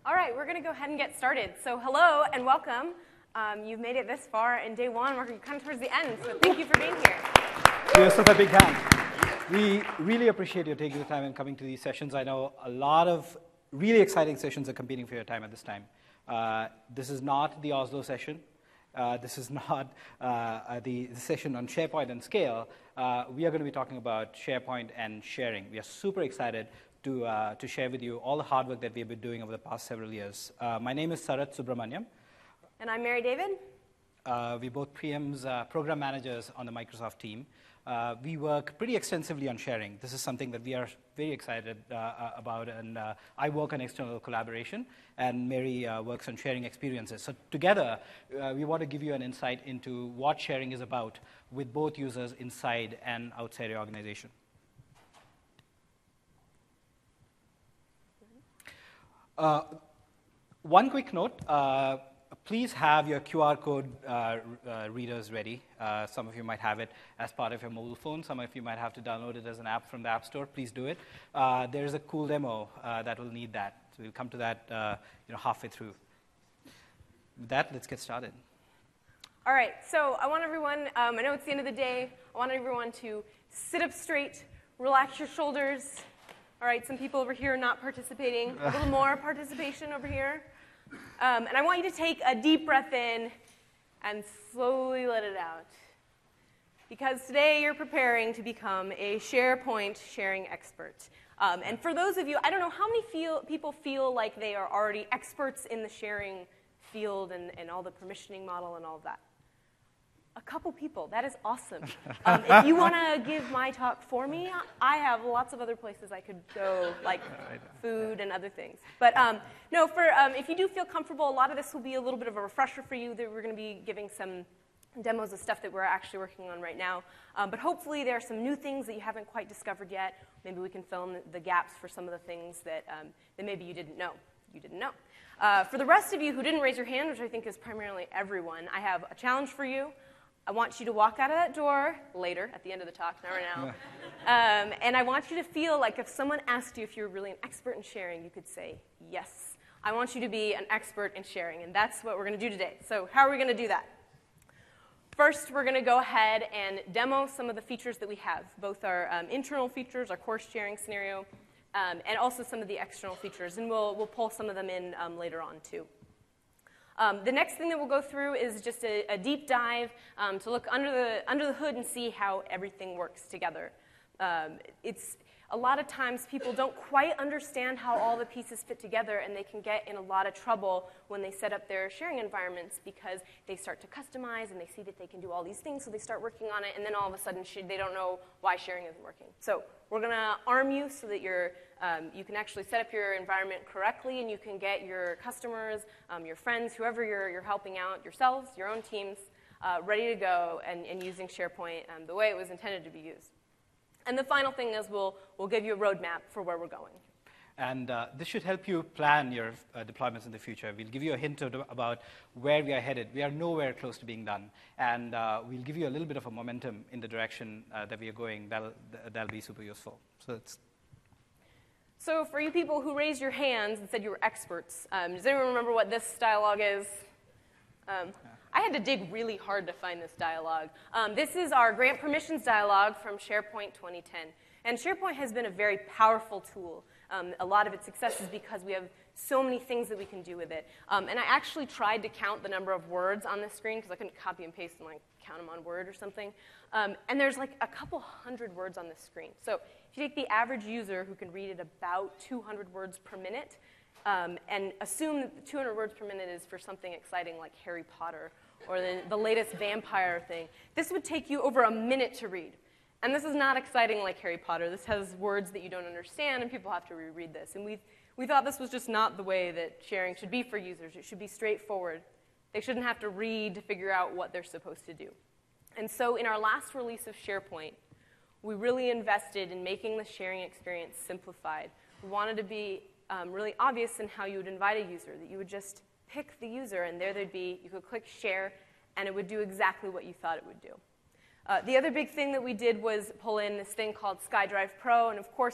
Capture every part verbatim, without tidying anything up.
All right, we're going to go ahead and get started. So hello and welcome. Um, you've made it this far in day one. We're kind of towards the end, so thank you for being here. Give yourself a big hand. We really appreciate you taking the time and coming to these sessions. I know a lot of really exciting sessions are competing for your time at this time. Uh, this is not the Oslo session. Uh, this is not uh, the, the session on SharePoint and scale. Uh, we are going to be talking about SharePoint and sharing. We are super excited to, uh, to share with you all the hard work that we've been doing over the past several years. Uh, my name is Sarath Subramaniam. And I'm Mary David. Uh, we both P Ms, uh, program managers on the Microsoft team. Uh, we work pretty extensively on sharing. This is something that we are very excited uh, about, and uh, I work on external collaboration, and Mary uh, works on sharing experiences. So together, uh, we want to give you an insight into what sharing is about with both users inside and outside your organization. Uh, one quick note. Uh, Please have your Q R code uh, uh, readers ready. Uh, some of you might have it as part of your mobile phone. Some of you might have to download it as an app from the App Store. Please do it. Uh, there is a cool demo uh, that will need that. So we'll come to that uh, you know, halfway through. With that, let's get started. All right, so I want everyone, um, I know it's the end of the day, I want everyone to sit up straight, relax your shoulders. All right, some people over here are not participating. A little more participation over here. Um, and I want you to take a deep breath in and slowly let it out. Because today you're preparing to become a SharePoint sharing expert. Um, and for those of you, I don't know how many feel, people feel like they are already experts in the sharing field and, and all the permissioning model and all of that. A couple people. That is awesome. Um, if you want to give my talk for me, I have lots of other places I could go, like food and other things. But um, no, for um, if you do feel comfortable, a lot of this will be a little bit of a refresher for you. That we're going to be giving some demos of stuff that we're actually working on right now. Um, but hopefully there are some new things that you haven't quite discovered yet. Maybe we can fill in the gaps for some of the things that, um, that maybe you didn't know. You didn't know. Uh, for the rest of you who didn't raise your hand, which I think is primarily everyone, I have a challenge for you. I want you to walk out of that door later, at the end of the talk, not right now. Um, and I want you to feel like if someone asked you if you're really an expert in sharing, you could say, yes. I want you to be an expert in sharing, and that's what we're going to do today. So how are we going to do that? First, we're going to go ahead and demo some of the features that we have, both our um, internal features, our course sharing scenario, um, and also some of the external features. And we'll, we'll pull some of them in um, later on, too. Um, the next thing that we'll go through is just a, a deep dive um, to look under the, under the hood and see how everything works together. Um, it's, a lot of times people don't quite understand how all the pieces fit together, and they can get in a lot of trouble when they set up their sharing environments because they start to customize and they see that they can do all these things, so they start working on it, and then all of a sudden they don't know why sharing isn't working. So we're going to arm you so that you're, um, you can actually set up your environment correctly, and you can get your customers, um, your friends, whoever you're, you're helping out, yourselves, your own teams, uh, ready to go and, and using SharePoint um, the way it was intended to be used. And the final thing is we'll, we'll give you a roadmap for where we're going. And uh, this should help you plan your uh, deployments in the future. We'll give you a hint of, about where we are headed. We are nowhere close to being done. And uh, we'll give you a little bit of a momentum in the direction uh, that we are going. That'll, that'll be super useful. So, it's so for you people who raised your hands and said you were experts, um, does anyone remember what this dialogue is? Um, yeah. I had to dig really hard to find this dialogue. Um, this is our grant permissions dialogue from SharePoint twenty ten. And SharePoint has been a very powerful tool. Um, a lot of its success is because we have so many things that we can do with it. Um, and I actually tried to count the number of words on the screen because I couldn't copy and paste and like count them on Word or something. Um, and there's like a couple hundred words on the screen. So if you take the average user who can read at about two hundred words per minute, um, and assume that the two hundred words per minute is for something exciting like Harry Potter or the, the latest vampire thing, this would take you over a minute to read. And this is not exciting like Harry Potter. This has words that you don't understand, and people have to reread this. And we we thought this was just not the way that sharing should be for users. It should be straightforward. They shouldn't have to read to figure out what they're supposed to do. And so in our last release of SharePoint, we really invested in making the sharing experience simplified. We wanted to be um, really obvious in how you would invite a user, that you would just pick the user, and there they'd be. You could click share, and it would do exactly what you thought it would do. Uh, the other big thing that we did was pull in this thing called SkyDrive Pro, and of course,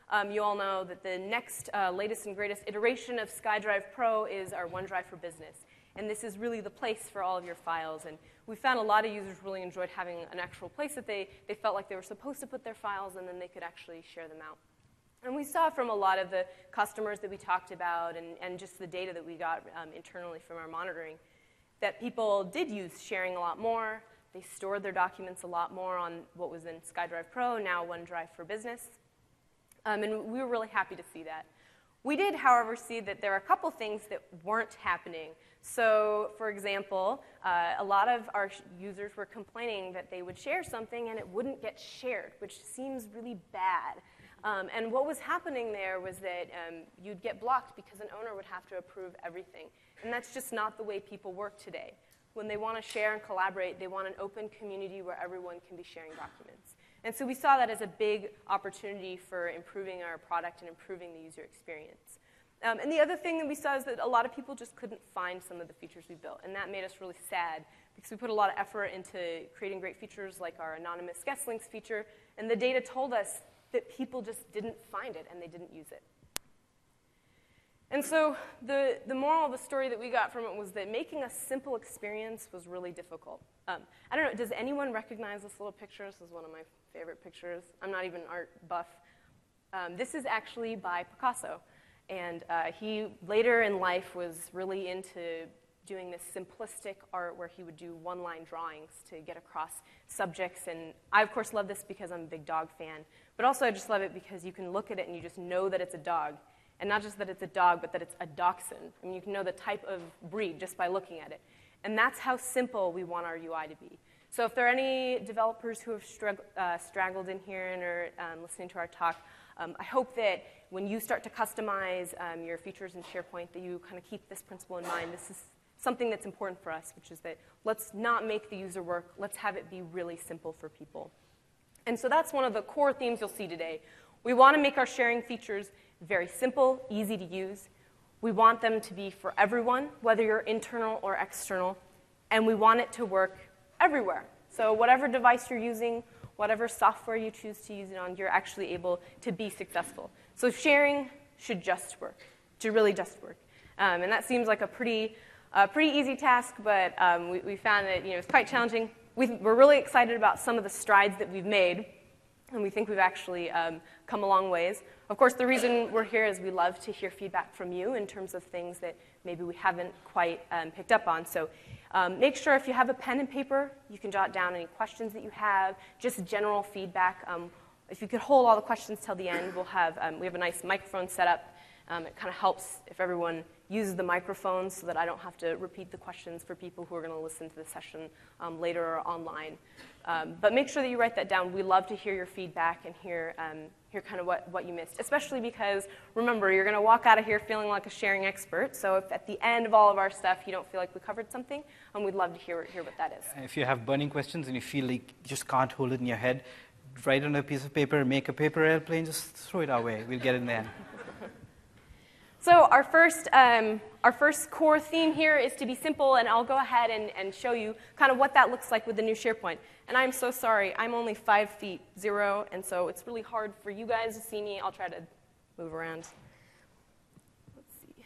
Um, you all know that the next uh, latest and greatest iteration of SkyDrive Pro is our OneDrive for Business. And this is really the place for all of your files. And we found a lot of users really enjoyed having an actual place that they, they felt like they were supposed to put their files, and then they could actually share them out. And we saw from a lot of the customers that we talked about and, and just the data that we got um, internally from our monitoring that people did use sharing a lot more. They stored their documents a lot more on what was in SkyDrive Pro, now OneDrive for Business. Um, and we were really happy to see that. We did, however, see that there are a couple things that weren't happening. So, for example, uh, a lot of our users were complaining that they would share something and it wouldn't get shared, which seems really bad. Um, and what was happening there was that um, you'd get blocked because an owner would have to approve everything. And that's just not the way people work today. When they want to share and collaborate, they want an open community where everyone can be sharing documents. And so we saw that as a big opportunity for improving our product and improving the user experience. Um, and the other thing that we saw is that a lot of people just couldn't find some of the features we built. And that made us really sad because we put a lot of effort into creating great features like our anonymous guest links feature. And the data told us that people just didn't find it and they didn't use it. And so the, the moral of the story that we got from it was that making a simple experience was really difficult. Um, I don't know, does anyone recognize this little picture? This is one of my favorite pictures. I'm not even art buff. Um, this is actually by Picasso. And uh, he, later in life, was really into doing this simplistic art where he would do one-line drawings to get across subjects. And I, of course, love this because I'm a big dog fan. But also I just love it because you can look at it and you just know that it's a dog. And not just that it's a dog, but that it's a dachshund. I mean, you can know the type of breed just by looking at it. And that's how simple we want our U I to be. So if there are any developers who have strugg- uh, straggled in here and are um, listening to our talk, um, I hope that when you start to customize um, your features in SharePoint, that you kind of keep this principle in mind. This is something that's important for us, which is that let's not make the user work. Let's have it be really simple for people. And so that's one of the core themes you'll see today. We want to make our sharing features very simple, easy to use. We want them to be for everyone, whether you're internal or external. And we want it to work everywhere. So whatever device you're using, whatever software you choose to use it on, you're actually able to be successful. So sharing should just work, to really just work. Um, and that seems like a pretty, uh, pretty easy task, but um, we, we found that you know, it's quite challenging. We've, we're really excited about some of the strides that we've made. And we think we've actually um, come a long ways. Of course, the reason we're here is we love to hear feedback from you in terms of things that maybe we haven't quite um, picked up on. So um, make sure if you have a pen and paper, you can jot down any questions that you have, just general feedback. Um, if you could hold all the questions till the end, we'll have, um, we have a nice microphone set up. Um, it kind of helps if everyone uses the microphone so that I don't have to repeat the questions for people who are going to listen to the session um, later or online. Um, but make sure that you write that down. We love to hear your feedback and hear, um, hear kind of what, what you missed, especially because, remember, you're going to walk out of here feeling like a sharing expert. So if at the end of all of our stuff you don't feel like we covered something, um, we'd love to hear, hear what that is. If you have burning questions and you feel like you just can't hold it in your head, write it on a piece of paper, make a paper airplane, just throw it our way. We'll get in there. So our first, um, our first core theme here is to be simple, and I'll go ahead and, and show you kind of what that looks like with the new SharePoint. And I'm so sorry, I'm only five feet zero, and so it's really hard for you guys to see me. I'll try to move around. Let's see.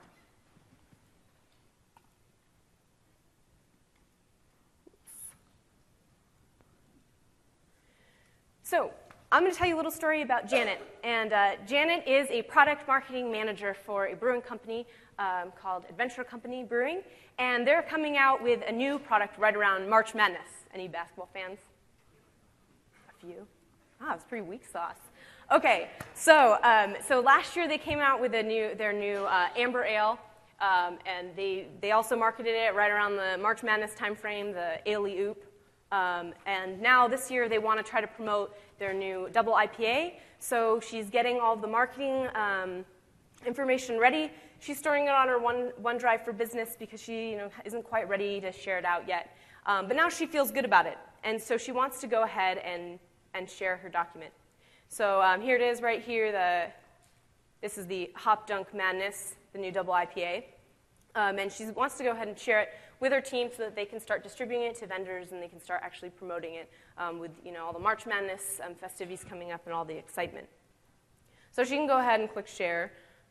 So I'm going to tell you a little story about Janet. And uh, Janet is a product marketing manager for a brewing company um, called Adventure Company Brewing. And they're coming out with a new product right around March Madness. Any basketball fans? A few? Ah, it's pretty weak sauce. Okay, so um, so last year they came out with a new their new uh, Amber Ale. Um, and they, they also marketed it right around the March Madness timeframe, the Ale-y Oop. Um, and now this year they want to try to promote their new double I P A. So she's getting all of the marketing um, information ready. She's storing it on her One, OneDrive for Business because she you know, isn't quite ready to share it out yet. Um, but now she feels good about it. And so she wants to go ahead and, and share her document. So um, here it is right here. The, this is the Hop Dunk Madness, the new double I P A. Um, and she wants to go ahead and share it with her team so that they can start distributing it to vendors and they can start actually promoting it um, with you know, all the March Madness um, festivities coming up and all the excitement. So she can go ahead and click share.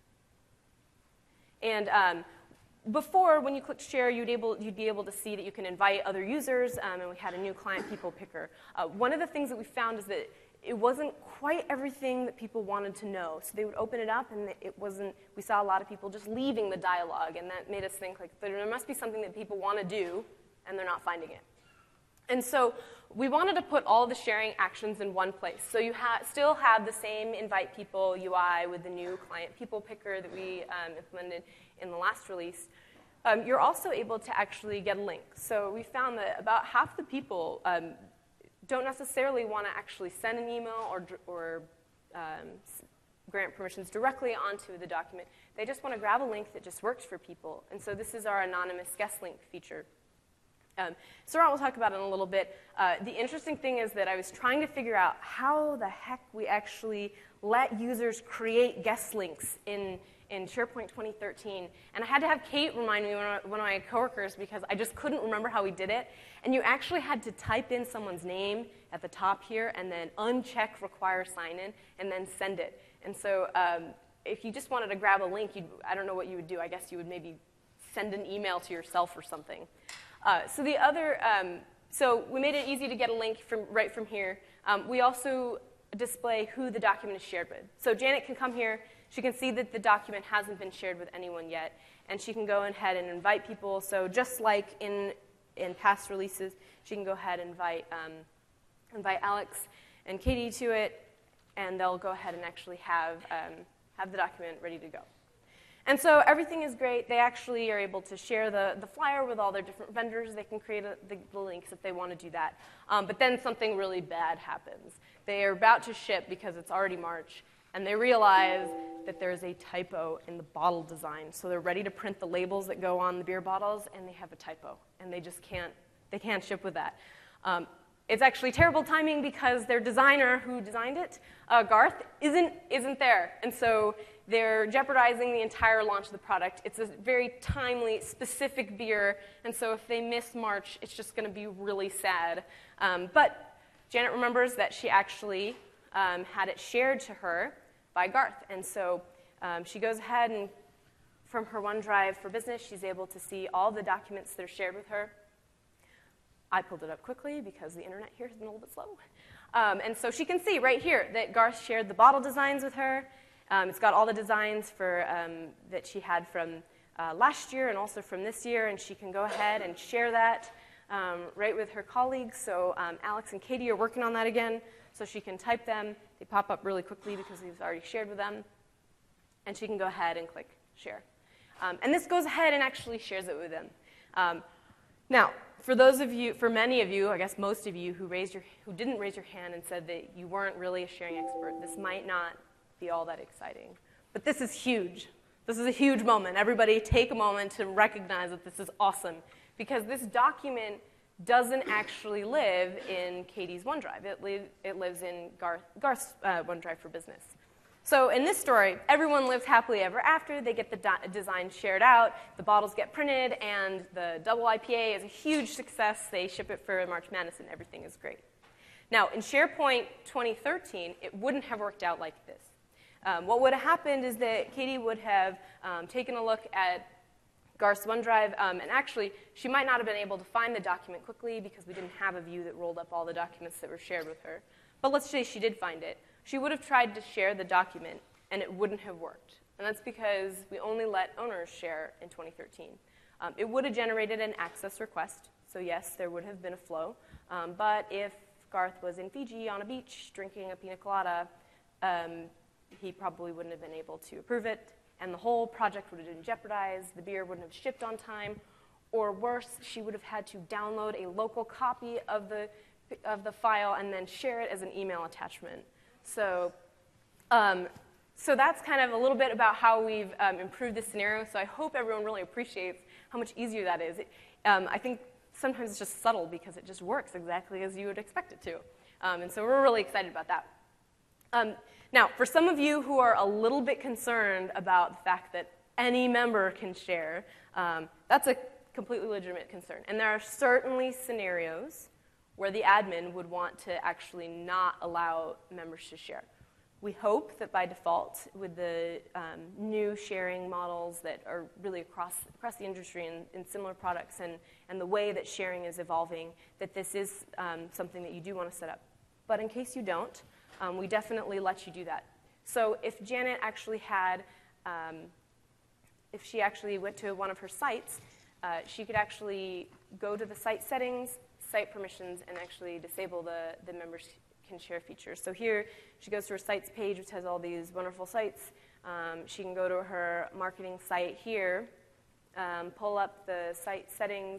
And um, before, when you click share, you'd, able, you'd be able to see that you can invite other users, um, and we had a new client people picker. Uh, one of the things that we found is that it wasn't quite everything that people wanted to know. So they would open it up, and it wasn't, we saw a lot of people just leaving the dialogue, and that made us think, like, there must be something that people want to do, and they're not finding it. And so we wanted to put all the sharing actions in one place. So you ha still have the same invite people U I with the new client people picker that we um, implemented in the last release. Um, you're also able to actually get a link. So we found that about half the people um, don't necessarily want to actually send an email or, or um, grant permissions directly onto the document. They just want to grab a link that just works for people. And so this is our anonymous guest link feature. Um, Sarat will talk about it in a little bit. Uh, the interesting thing is that I was trying to figure out how the heck we actually let users create guest links in, in SharePoint twenty thirteen. And I had to have Kate remind me, one of, one of my coworkers, because I just couldn't remember how we did it. And you actually had to type in someone's name at the top here and then uncheck require sign-in and then send it. And so um, if you just wanted to grab a link, you'd, I don't know what you would do. I guess you would maybe send an email to yourself or something. Uh, so the other, um, so we made it easy to get a link from right from here. Um, we also display who the document is shared with. So Janet can come here. She can see that the document hasn't been shared with anyone yet, and she can go ahead and invite people. So just like in in past releases, she can go ahead and invite um, invite Alex and Katie to it, and they'll go ahead and actually have um, have the document ready to go. And so everything is great. They actually are able to share the, the flyer with all their different vendors. They can create a, the, the links if they want to do that. Um, but then something really bad happens. They are about to ship because it's already March, and they realize that there's a typo in the bottle design. So they're ready to print the labels that go on the beer bottles, and they have a typo, and they just can't, they can't ship with that. Um, It's actually terrible timing because their designer who designed it, uh, Garth, isn't, isn't there. And so they're jeopardizing the entire launch of the product. It's a very timely, specific beer. And so if they miss March, it's just going to be really sad. Um, but Janet remembers that she actually um, had it shared to her by Garth. And so um, she goes ahead and from her OneDrive for Business, she's able to see all the documents that are shared with her. I pulled it up quickly because the internet here has been a little bit slow. Um, and so she can see right here that Garth shared the bottle designs with her. Um, it's got all the designs for, um, that she had from uh, last year and also from this year, and she can go ahead and share that um, right with her colleagues. So um, Alex and Katie are working on that again, so she can type them. They pop up really quickly because we've already shared with them. And she can go ahead and click share. Um, and this goes ahead and actually shares it with them. Um, now, for those of you, for many of you, I guess most of you who raised your, who didn't raise your hand and said that you weren't really a sharing expert, this might not be all that exciting. But this is huge. This is a huge moment. Everybody take a moment to recognize that this is awesome, because this document doesn't actually live in Katie's OneDrive. It, li it lives in Garth, Garth's uh, OneDrive for Business. So in this story, everyone lives happily ever after. They get the design shared out, the bottles get printed, and the double I P A is a huge success. They ship it for March Madness, and everything is great. Now, in SharePoint twenty thirteen, it wouldn't have worked out like this. Um, what would have happened is that Katie would have um, taken a look at Garth's OneDrive, um, and actually, she might not have been able to find the document quickly because we didn't have a view that rolled up all the documents that were shared with her. But let's say she did find it. She would have tried to share the document, and it wouldn't have worked. And that's because we only let owners share in twenty thirteen. Um, it would have generated an access request, so yes, there would have been a flow. Um, but if Garth was in Fiji on a beach drinking a pina colada, um, he probably wouldn't have been able to approve it, and the whole project would have been jeopardized. The beer wouldn't have shipped on time, or worse, she would have had to download a local copy of the, of the file and then share it as an email attachment. So, um, so that's kind of a little bit about how we've um, improved this scenario. So I hope everyone really appreciates how much easier that is. It, um, I think sometimes it's just subtle because it just works exactly as you would expect it to. Um, and so we're really excited about that. Um, now, for some of you who are a little bit concerned about the fact that any member can share, um, that's a completely legitimate concern. And there are certainly scenarios where the admin would want to actually not allow members to share. we hope that by default, with the um, new sharing models that are really across, across the industry in, in similar products and, and the way that sharing is evolving, that this is um, something that you do want to set up. But in case you don't, um, we definitely let you do that. So if Janet actually had, um, if she actually went to one of her sites, uh, she could actually go to the site settings, site permissions, and actually disable the, the members can share features. So here, she goes to her sites page, which has all these wonderful sites. Um, she can go to her marketing site here, um, pull up the site settings,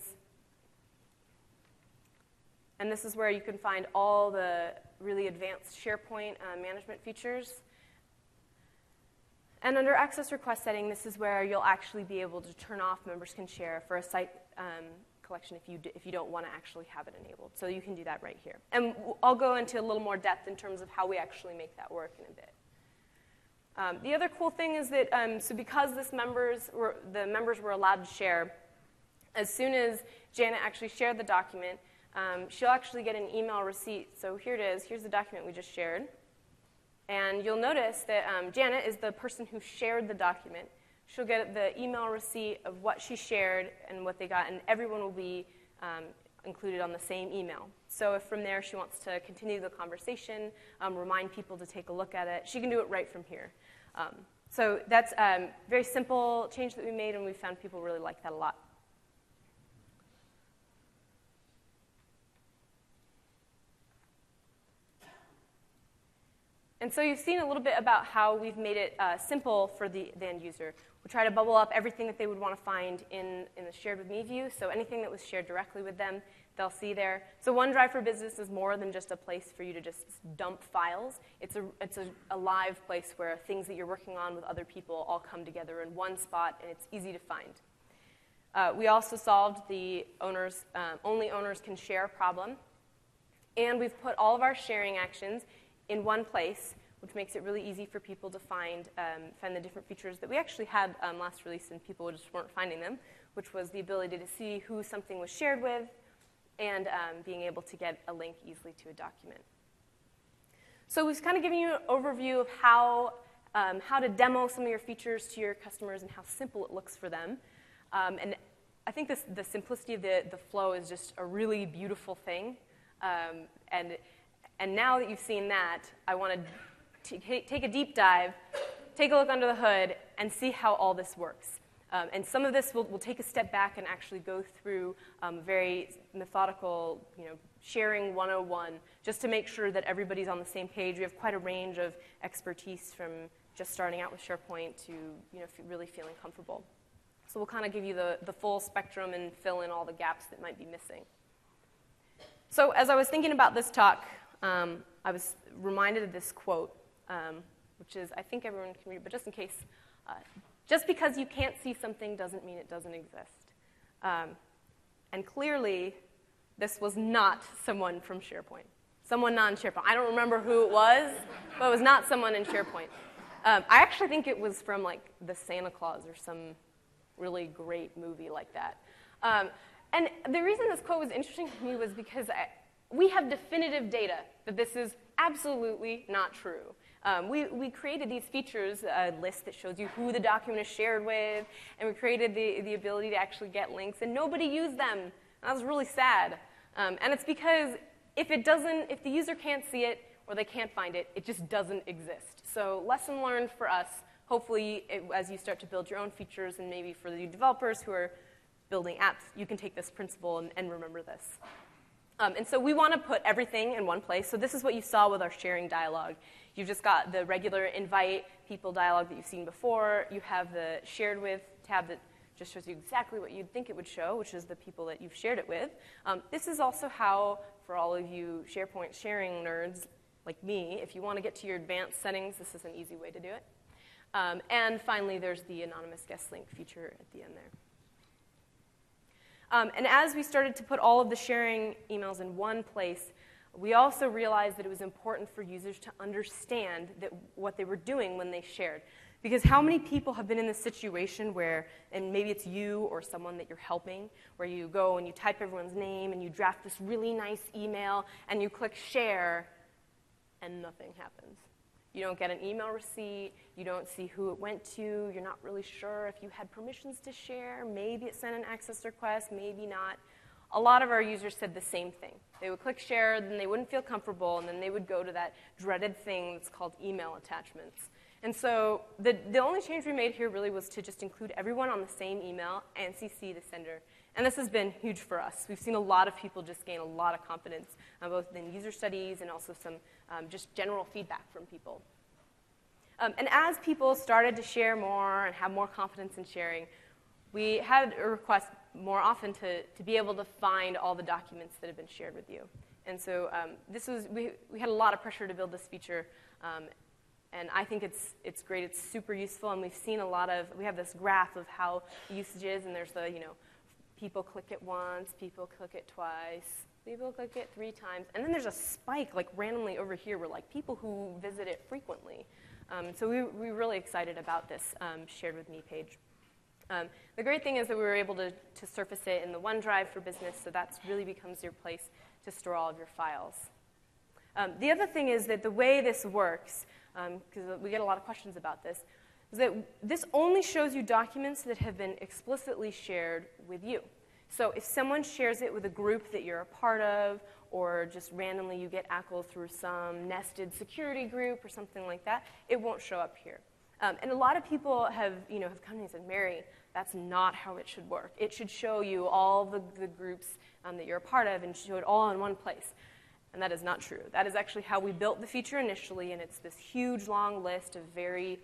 and this is where you can find all the really advanced SharePoint uh, management features. And under access request setting, this is where you'll actually be able to turn off members can share for a site um, collection if you, d if you don't want to actually have it enabled. So you can do that right here. And I'll go into a little more depth in terms of how we actually make that work in a bit. Um, the other cool thing is that, um, so because this members were, the members were allowed to share, as soon as Janet actually shared the document, um, she'll actually get an email receipt. So here it is. Here's the document we just shared. And you'll notice that um, Janet is the person who shared the document. She'll get the email receipt of what she shared and what they got, and everyone will be um, included on the same email. So if from there she wants to continue the conversation, um, remind people to take a look at it, she can do it right from here. Um, so that's a um, very simple change that we made, and we found people really like that a lot. And so you've seen a little bit about how we've made it uh, simple for the, the end user. We try to bubble up everything that they would want to find in, in the Shared With Me view, so anything that was shared directly with them, they'll see there. So OneDrive for Business is more than just a place for you to just dump files. It's a, it's a, a live place where things that you're working on with other people all come together in one spot, and it's easy to find. Uh, we also solved the owners, um, only owners can share problem, and we've put all of our sharing actions in one place, which makes it really easy for people to find, um, find the different features that we actually had um, last release and people just weren't finding them, which was the ability to see who something was shared with and um, being able to get a link easily to a document. So we've kind of given you an overview of how, um, how to demo some of your features to your customers and how simple it looks for them. Um, and I think this, the simplicity of the, the flow is just a really beautiful thing. Um, and And now that you've seen that, I want to take a deep dive, take a look under the hood, and see how all this works. Um, and some of this will we'll take a step back and actually go through um, very methodical, you know, sharing one oh one, just to make sure that everybody's on the same page. We have quite a range of expertise from just starting out with SharePoint to, you know, really feeling comfortable. So we'll kind of give you the, the full spectrum and fill in all the gaps that might be missing. So as I was thinking about this talk, Um, I was reminded of this quote, um, which is, I think everyone can read, but just in case, uh, just because you can't see something doesn't mean it doesn't exist. Um, and clearly, this was not someone from SharePoint, someone non-SharePoint. I don't remember who it was, but it was not someone in SharePoint. Um, I actually think it was from like the Santa Claus or some really great movie like that. Um, and the reason this quote was interesting to me was because I, we have definitive data that this is absolutely not true. Um, we, we created these features, a list that shows you who the document is shared with, and we created the, the ability to actually get links, and nobody used them. And that was really sad. Um, and it's because if it doesn't, if the user can't see it or they can't find it, it just doesn't exist. So lesson learned for us, hopefully it, as you start to build your own features, and maybe for the developers who are building apps, you can take this principle and, and remember this. Um, and so we want to put everything in one place. So this is what you saw with our sharing dialog. You've just got the regular invite people dialog that you've seen before. You have the shared with tab that just shows you exactly what you'd think it would show, which is the people that you've shared it with. Um, this is also how, for all of you SharePoint sharing nerds like me, if you want to get to your advanced settings, this is an easy way to do it. Um, and finally, there's the anonymous guest link feature at the end there. Um, and as we started to put all of the sharing emails in one place, we also realized that it was important for users to understand that what they were doing when they shared. Because how many people have been in this situation where, and maybe it's you or someone that you're helping, where you go and you type everyone's name and you draft this really nice email and you click share and nothing happens. You don't get an email receipt. You don't see who it went to. You're not really sure if you had permissions to share. Maybe it sent an access request, maybe not. A lot of our users said the same thing. They would click share, then they wouldn't feel comfortable, and then they would go to that dreaded thing that's called email attachments. And so the, the only change we made here really was to just include everyone on the same email and C C the sender. And this has been huge for us. We've seen a lot of people just gain a lot of confidence, uh, both in user studies and also some um, just general feedback from people. Um, and as people started to share more and have more confidence in sharing, we had a request more often to, to be able to find all the documents that have been shared with you. And so um, this was, we, we had a lot of pressure to build this feature. Um, and I think it's, it's great. It's super useful. And we've seen a lot of, we have this graph of how usage is. And there's the, you know, people click it once, people click it twice, people click it three times. And then there's a spike, like randomly over here, where like people who visit it frequently. Um, so we, we're really excited about this um, Shared With Me page. Um, the great thing is that we were able to, to surface it in the OneDrive for Business, so that really becomes your place to store all of your files. Um, the other thing is that the way this works, because um, we get a lot of questions about this, is that this only shows you documents that have been explicitly shared with you. So if someone shares it with a group that you're a part of, or just randomly you get A C L through some nested security group or something like that, it won't show up here. Um, and a lot of people have, you know, have come to me and said, Mary, that's not how it should work. It should show you all the, the groups um, that you're a part of and show it all in one place. And that is not true. That is actually how we built the feature initially, and it's this huge, long list of very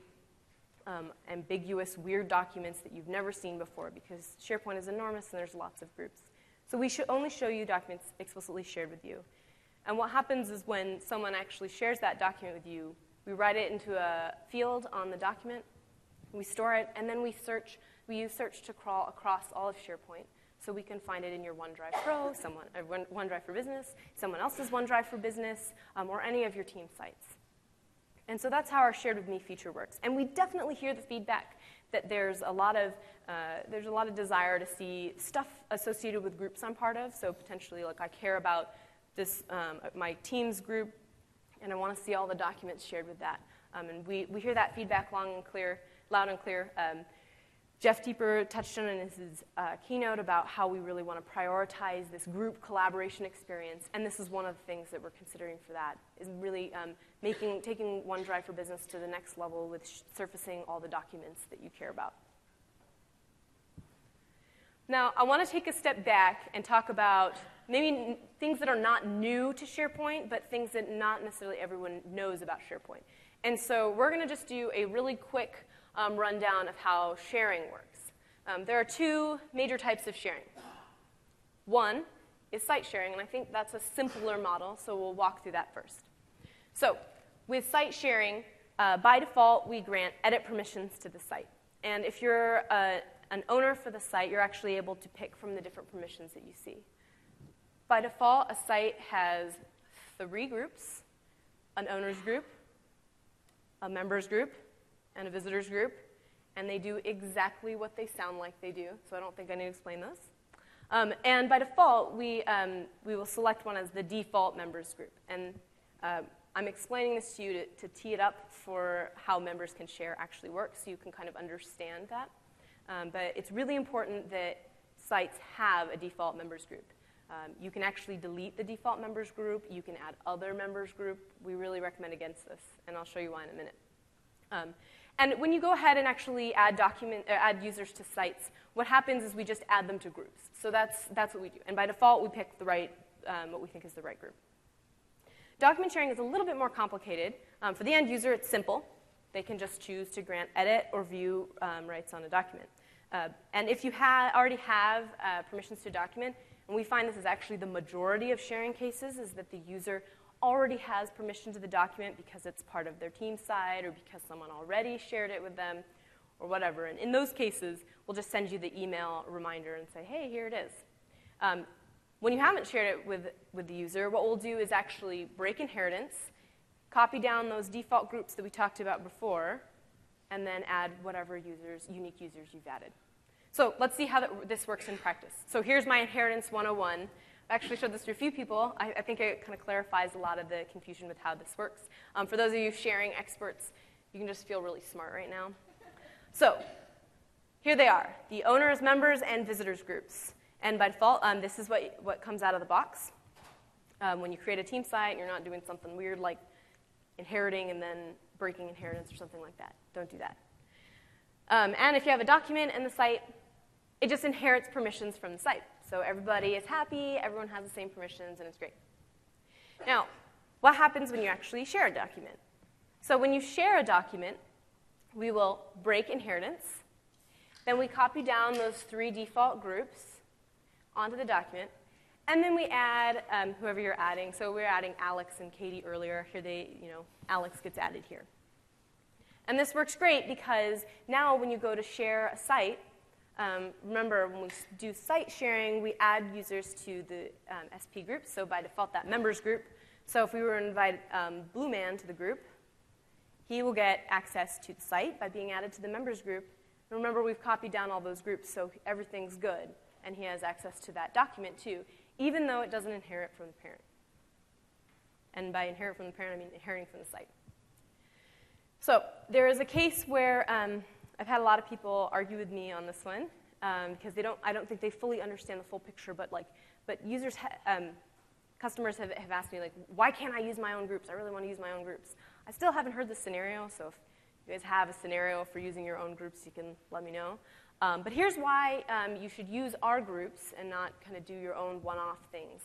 um, ambiguous, weird documents that you've never seen before, because SharePoint is enormous and there's lots of groups. So we should only show you documents explicitly shared with you. And what happens is when someone actually shares that document with you, we write it into a field on the document, we store it, and then we search. We use search to crawl across all of SharePoint, so we can find it in your OneDrive Pro, someone, uh, OneDrive for Business, someone else's OneDrive for Business, um, or any of your team sites. And so that's how our Shared With Me feature works. And we definitely hear the feedback that there's a lot of uh, there's a lot of desire to see stuff associated with groups I'm part of. So potentially, like I care about this um, my team's group, and I want to see all the documents shared with that. Um, and we, we hear that feedback long and clear, loud and clear. Um, Jeff Deeper touched on in his uh, keynote about how we really want to prioritize this group collaboration experience, and this is one of the things that we're considering for that, is really um, making, taking OneDrive for Business to the next level with sh- surfacing all the documents that you care about. Now, I want to take a step back and talk about maybe n- things that are not new to SharePoint, but things that not necessarily everyone knows about SharePoint. And so we're going to just do a really quick um, rundown of how sharing works. Um, there are two major types of sharing. One is site sharing, and I think that's a simpler model, so we'll walk through that first. So with site sharing, uh, by default, we grant edit permissions to the site. And if you're uh, an owner for the site, you're actually able to pick from the different permissions that you see. By default, a site has three groups: an owner's group, a members group, and a visitors group. And they do exactly what they sound like they do, so I don't think I need to explain this. Um, and by default, we, um, we will select one as the default members group. And uh, I'm explaining this to you to, to tee it up for how members can share actually works, so you can kind of understand that. Um, but it's really important that sites have a default members group. Um, you can actually delete the default members group. You can add other members group. We really recommend against this, and I'll show you why in a minute. Um, and when you go ahead and actually add document, or add users to sites, what happens is we just add them to groups. So that's, that's what we do. And by default, we pick the right, um, what we think is the right group. Document sharing is a little bit more complicated. Um, for the end user, it's simple. They can just choose to grant edit or view um, rights on a document. Uh, and if you ha- already have uh, permissions to a document, and we find this is actually the majority of sharing cases, is that the user already has permission to the document because it's part of their team site or because someone already shared it with them or whatever. And in those cases, we'll just send you the email reminder and say, hey, here it is. Um, when you haven't shared it with, with the user, what we'll do is actually break inheritance, copy down those default groups that we talked about before, and then add whatever users, unique users you've added. So let's see how that, this works in practice. So here's my inheritance one oh one. I actually showed this to a few people. I, I think it kind of clarifies a lot of the confusion with how this works. Um, for those of you sharing experts, you can just feel really smart right now. So here they are, the owners, members, and visitors groups. And by default, um, this is what, what comes out of the box. Um, when you create a team site, you're not doing something weird like inheriting and then breaking inheritance or something like that. Don't do that. Um, and if you have a document in the site, it just inherits permissions from the site. So everybody is happy, everyone has the same permissions, and it's great. Now, what happens when you actually share a document? So when you share a document, we will break inheritance. Then we copy down those three default groups onto the document. And then we add um, whoever you're adding. So we're adding Alex and Katie earlier. Here they, you know, Alex gets added here. And this works great because now when you go to share a site, um, remember when we do site sharing, we add users to the um, S P group. So by default, that members group. So if we were to invite um, Blue Man to the group, he will get access to the site by being added to the members group. And remember, we've copied down all those groups, so everything's good. And he has access to that document too, even though it doesn't inherit from the parent. And by inherit from the parent, I mean inheriting from the site. So there is a case where um, I've had a lot of people argue with me on this one um, because they don't. I don't think they fully understand the full picture. But like, but users, ha um, customers have, have asked me like, why can't I use my own groups? I really want to use my own groups. I still haven't heard this scenario. So if you guys have a scenario for using your own groups, you can let me know. Um, but here's why um, you should use our groups and not kind of do your own one-off things.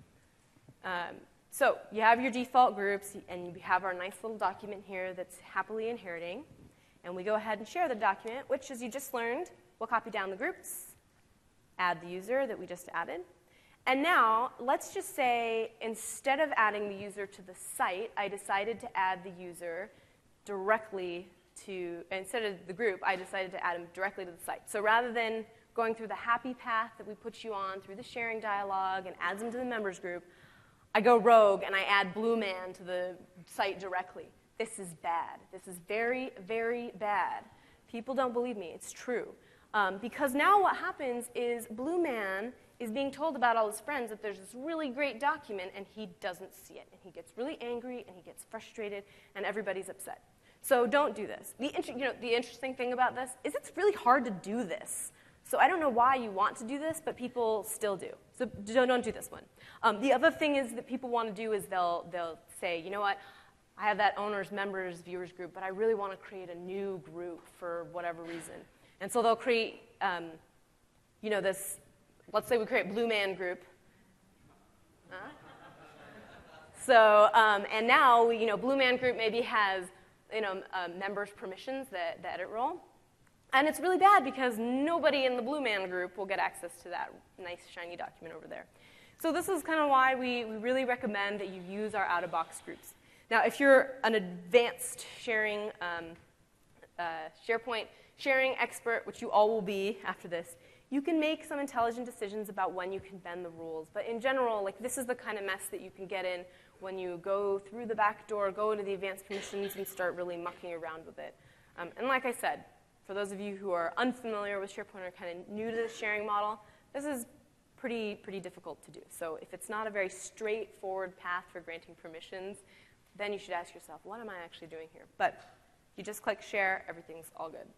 Um, so you have your default groups, and you have our nice little document here that's happily inheriting. And we go ahead and share the document, which, as you just learned, we'll copy down the groups, add the user that we just added. And now, let's just say, instead of adding the user to the site, I decided to add the user directly to, instead of the group, I decided to add them directly to the site. So rather than going through the happy path that we put you on through the sharing dialog and adds them to the members group, I go rogue and I add Blue Man to the site directly. This is bad. This is very, very bad. People don't believe me. It's true. Um, because now what happens is Blue Man is being told about all his friends that there's this really great document, and he doesn't see it. And he gets really angry, and he gets frustrated, and everybody's upset. So don't do this. The, you know, the interesting thing about this is it's really hard to do this. So I don't know why you want to do this, but people still do. So don't, don't do this one. Um, the other thing is that people want to do is they'll, they'll say, you know what, I have that owners, members, viewers group, but I really want to create a new group for whatever reason. And so they'll create, um, you know, this, let's say we create Blue Man group. Huh? So, um, and now, we, you know, Blue Man group maybe has, you know, uh, members' permissions, the, the edit role. And it's really bad because nobody in the Blue Man group will get access to that nice, shiny document over there. So this is kind of why we, we really recommend that you use our out-of-box groups. Now, if you're an advanced sharing, um, uh, SharePoint sharing expert, which you all will be after this, you can make some intelligent decisions about when you can bend the rules. But in general, like, this is the kind of mess that you can get in when you go through the back door, go into the advanced permissions, and start really mucking around with it. Um, and like I said, for those of you who are unfamiliar with SharePoint or kind of new to the sharing model, this is pretty, pretty difficult to do. So if it's not a very straightforward path for granting permissions, then you should ask yourself, what am I actually doing here? But you just click share, everything's all good.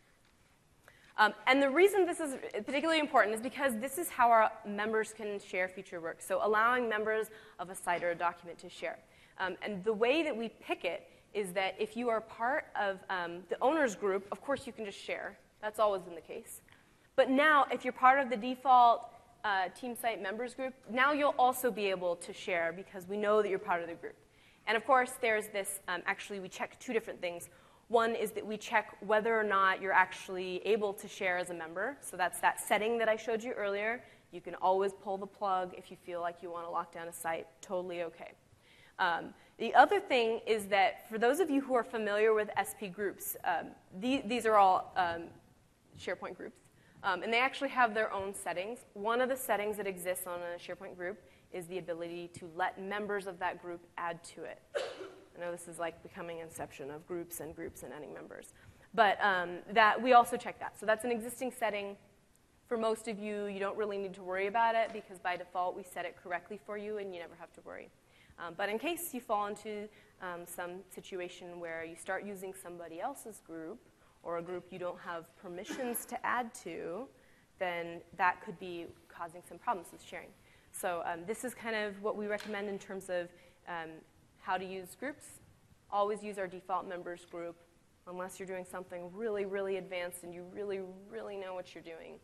Um, and the reason this is particularly important is because this is how our members can share feature work. So allowing members of a site or a document to share. Um, and the way that we pick it is that if you are part of um, the owners group, of course you can just share. That's always been the case. But now, if you're part of the default uh, team site members group, now you'll also be able to share because we know that you're part of the group. And of course, there's this, um, actually we check two different things. One is that we check whether or not you're actually able to share as a member. So that's that setting that I showed you earlier. You can always pull the plug if you feel like you want to lock down a site. Totally okay. Um, the other thing is that for those of you who are familiar with S P groups, um, the, these are all um, SharePoint groups. Um, and they actually have their own settings. One of the settings that exists on a SharePoint group is the ability to let members of that group add to it. I know this is like becoming inception of groups and groups and adding members. But um, that we also check that. So that's an existing setting. For most of you, you don't really need to worry about it because by default we set it correctly for you and you never have to worry. Um, but in case you fall into um, some situation where you start using somebody else's group or a group you don't have permissions to add to, then that could be causing some problems with sharing. So um, this is kind of what we recommend in terms of um, how to use groups. Always use our default members group unless you're doing something really, really advanced and you really, really know what you're doing.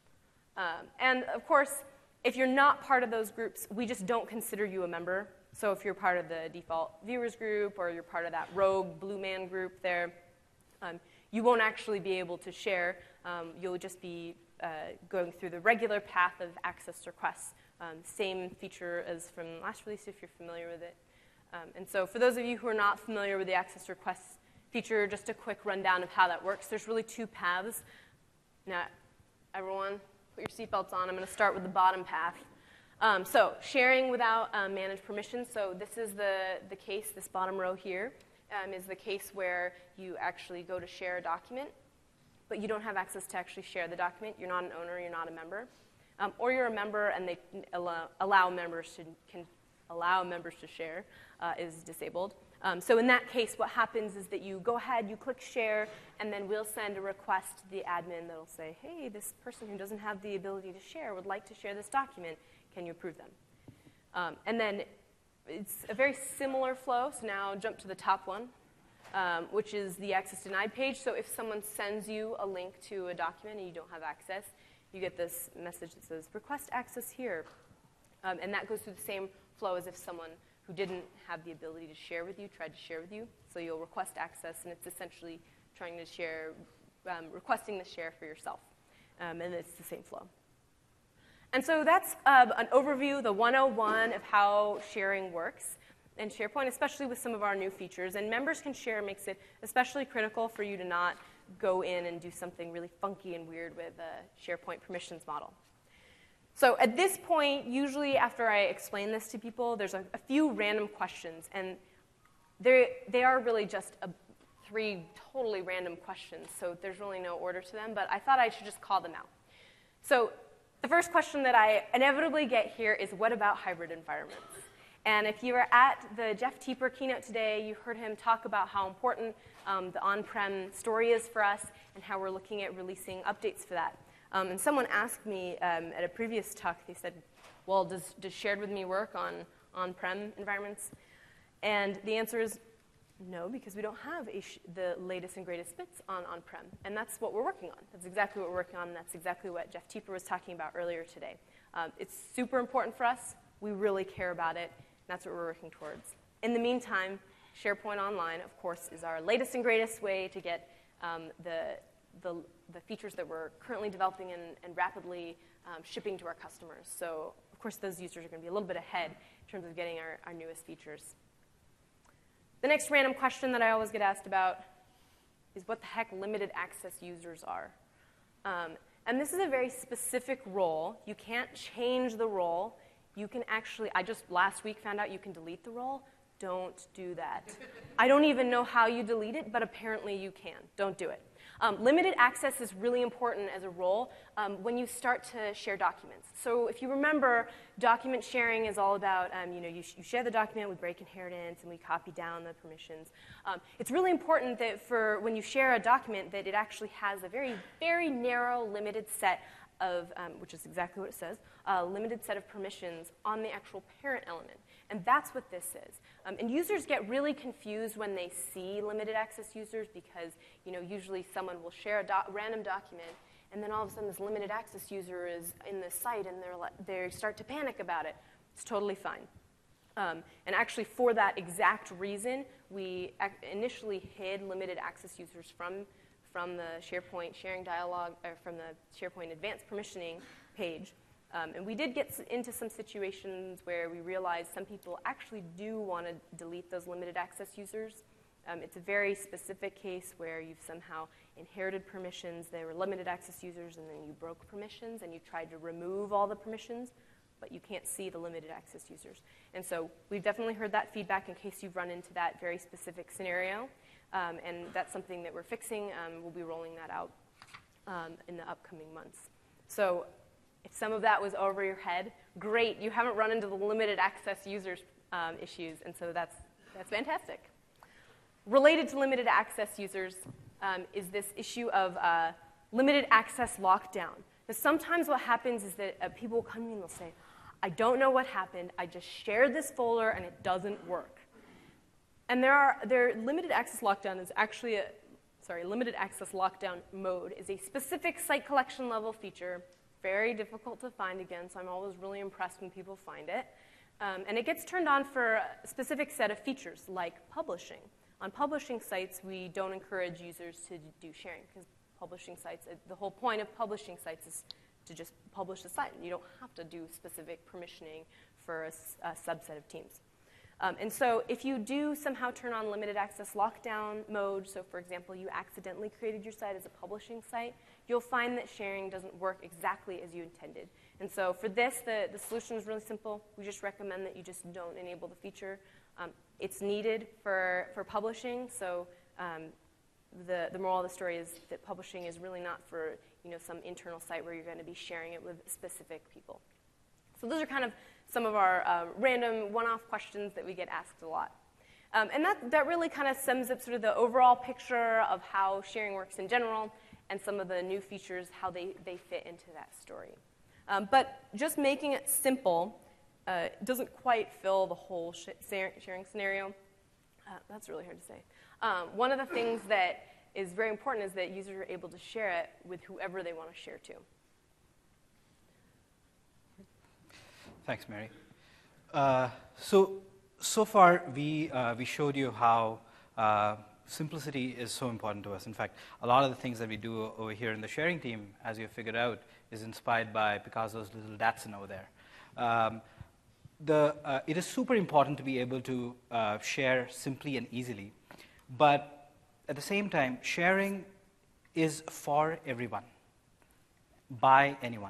Um, and of course, if you're not part of those groups, we just don't consider you a member. So if you're part of the default viewers group or you're part of that rogue blue man group there, um, you won't actually be able to share. Um, you'll just be uh, going through the regular path of access requests. Um, same feature as from last release if you're familiar with it. Um, and so for those of you who are not familiar with the access requests feature, just a quick rundown of how that works. There's really two paths. Now, everyone, put your seatbelts on. I'm going to start with the bottom path. Um, so sharing without um, managed permissions. So this is the, the case, this bottom row here, um, is the case where you actually go to share a document, but you don't have access to actually share the document. You're not an owner. You're not a member. Um, or you're a member and they allow, allow members to can allow members to share uh, is disabled. Um, so in that case, what happens is that you go ahead, you click share, and then we'll send a request to the admin that'll say, hey, this person who doesn't have the ability to share would like to share this document. Can you approve them? Um, and then it's a very similar flow. So now jump to the top one, um, which is the access denied page. So if someone sends you a link to a document and you don't have access, you get this message that says, request access here. Um, and that goes through the same flow as if someone who didn't have the ability to share with you tried to share with you. So you'll request access, and it's essentially trying to share, um, requesting the share for yourself. Um, and it's the same flow. And so that's uh, an overview, the one oh one of how sharing works in SharePoint, especially with some of our new features. And members can share makes it especially critical for you to not go in and do something really funky and weird with a SharePoint permissions model. So at this point, usually after I explain this to people, there's a, a few random questions. And they are really just a, three totally random questions. So there's really no order to them. But I thought I should just call them out. So the first question that I inevitably get here is, what about hybrid environments? And if you were at the Jeff Teeper keynote today, you heard him talk about how important um, the on-prem story is for us and how we're looking at releasing updates for that. Um, and someone asked me um, at a previous talk, they said, well, does, does Shared With Me work on on-prem environments? And the answer is no, because we don't have a sh the latest and greatest bits on on-prem. And that's what we're working on. That's exactly what we're working on, and that's exactly what Jeff Teeper was talking about earlier today. Um, it's super important for us. We really care about it. And that's what we're working towards. In the meantime, SharePoint Online, of course, is our latest and greatest way to get um, the, the, the features that we're currently developing and, and rapidly um, shipping to our customers. So, of course, those users are going to be a little bit ahead in terms of getting our, our newest features. The next random question that I always get asked about is what the heck limited access users are. Um, and this is a very specific role. You can't change the role. You can actually, I just last week found out you can delete the role. Don't do that. I don't even know how you delete it, but apparently you can. Don't do it. Um, limited access is really important as a role um, when you start to share documents. So if you remember, document sharing is all about, um, you know, you, sh you share the document, we break inheritance, and we copy down the permissions. Um, it's really important that for when you share a document that it actually has a very, very narrow, limited set of, um, which is exactly what it says, a limited set of permissions on the actual parent element. And that's what this is. Um, and users get really confused when they see limited access users because, you know, usually someone will share a do random document, and then all of a sudden this limited access user is in the site, and they're they start to panic about it. It's totally fine. Um, and actually, for that exact reason, we initially hid limited access users from from the SharePoint sharing dialog, or from the SharePoint advanced permissioning page. Um, and we did get into some situations where we realized some people actually do want to delete those limited access users. Um, it's a very specific case where you've somehow inherited permissions, they were limited access users, and then you broke permissions, and you tried to remove all the permissions, but you can't see the limited access users. And so we've definitely heard that feedback in case you've run into that very specific scenario. Um, and that's something that we're fixing. Um, we'll be rolling that out um, in the upcoming months. So if some of that was over your head, great. You haven't run into the limited access users um, issues, and so that's, that's fantastic. Related to limited access users um, is this issue of uh, limited access lockdown. Now, sometimes what happens is that uh, people will come in and they'll say, I don't know what happened. I just shared this folder, and it doesn't work. And there are there limited access lockdown is actually a sorry limited access lockdown mode is a specific site collection level feature, very difficult to find again. So I'm always really impressed when people find it, um, and it gets turned on for a specific set of features like publishing. On publishing sites, we don't encourage users to do sharing because publishing sites, the whole point of publishing sites is to just publish the site. You don't have to do specific permissioning for a, a subset of teams. Um, and so if you do somehow turn on limited access lockdown mode, so for example, you accidentally created your site as a publishing site, you'll find that sharing doesn't work exactly as you intended. And so for this, the, the solution is really simple. We just recommend that you just don't enable the feature. Um, it's needed for, for publishing, so um, the, the moral of the story is that publishing is really not for you know, some internal site where you're going to be sharing it with specific people. So those are kind of some of our uh, random one-off questions that we get asked a lot. Um, and that, that really kind of sums up sort of the overall picture of how sharing works in general and some of the new features, how they, they fit into that story. Um, but just making it simple uh, doesn't quite fill the whole sh sharing scenario. Uh, that's really hard to say. Um, one of the things that is very important is that users are able to share it with whoever they want to share to. Thanks, Mary. Uh, so, so far, we, uh, we showed you how uh, simplicity is so important to us. In fact, a lot of the things that we do over here in the sharing team, as you've figured out, is inspired by Picasso's little Datsun over there. Um, the, uh, it is super important to be able to uh, share simply and easily. But at the same time, sharing is for everyone, by anyone.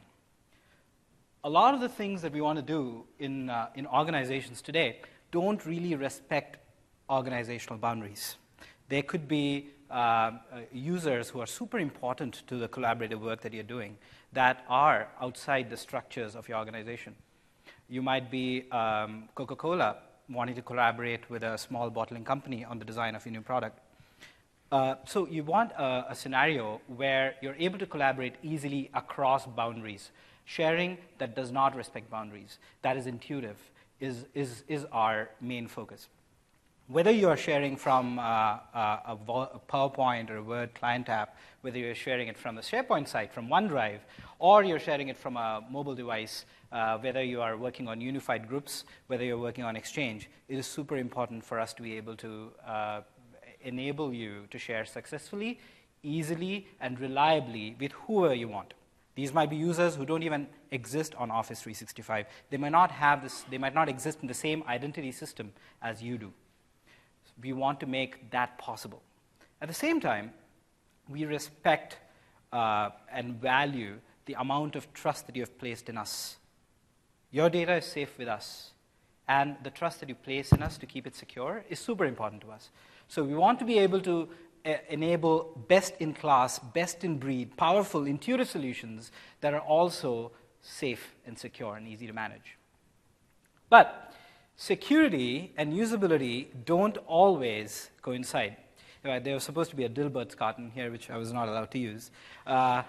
A lot of the things that we want to do in, uh, in organizations today don't really respect organizational boundaries. There could be uh, uh, users who are super important to the collaborative work that you're doing that are outside the structures of your organization. You might be um, Coca-Cola wanting to collaborate with a small bottling company on the design of a new product. Uh, so you want a, a scenario where you're able to collaborate easily across boundaries. Sharing that does not respect boundaries, that is intuitive, is, is, is our main focus. Whether you are sharing from uh, a, a PowerPoint or a Word client app, whether you're sharing it from the SharePoint site, from OneDrive, or you're sharing it from a mobile device, uh, whether you are working on unified groups, whether you're working on Exchange, it is super important for us to be able to uh, enable you to share successfully, easily, and reliably with whoever you want. These might be users who don't even exist on Office three sixty-five. They might not have this, they might not exist in the same identity system as you do. We want to make that possible. At the same time, we respect uh, and value the amount of trust that you have placed in us. Your data is safe with us, and the trust that you place in us to keep it secure is super important to us. So we want to be able to uh, enable best-in-class, best-in-breed, powerful, intuitive solutions that are also safe and secure and easy to manage. But security and usability don't always coincide. There was supposed to be a Dilbert's carton here, which I was not allowed to use. Uh,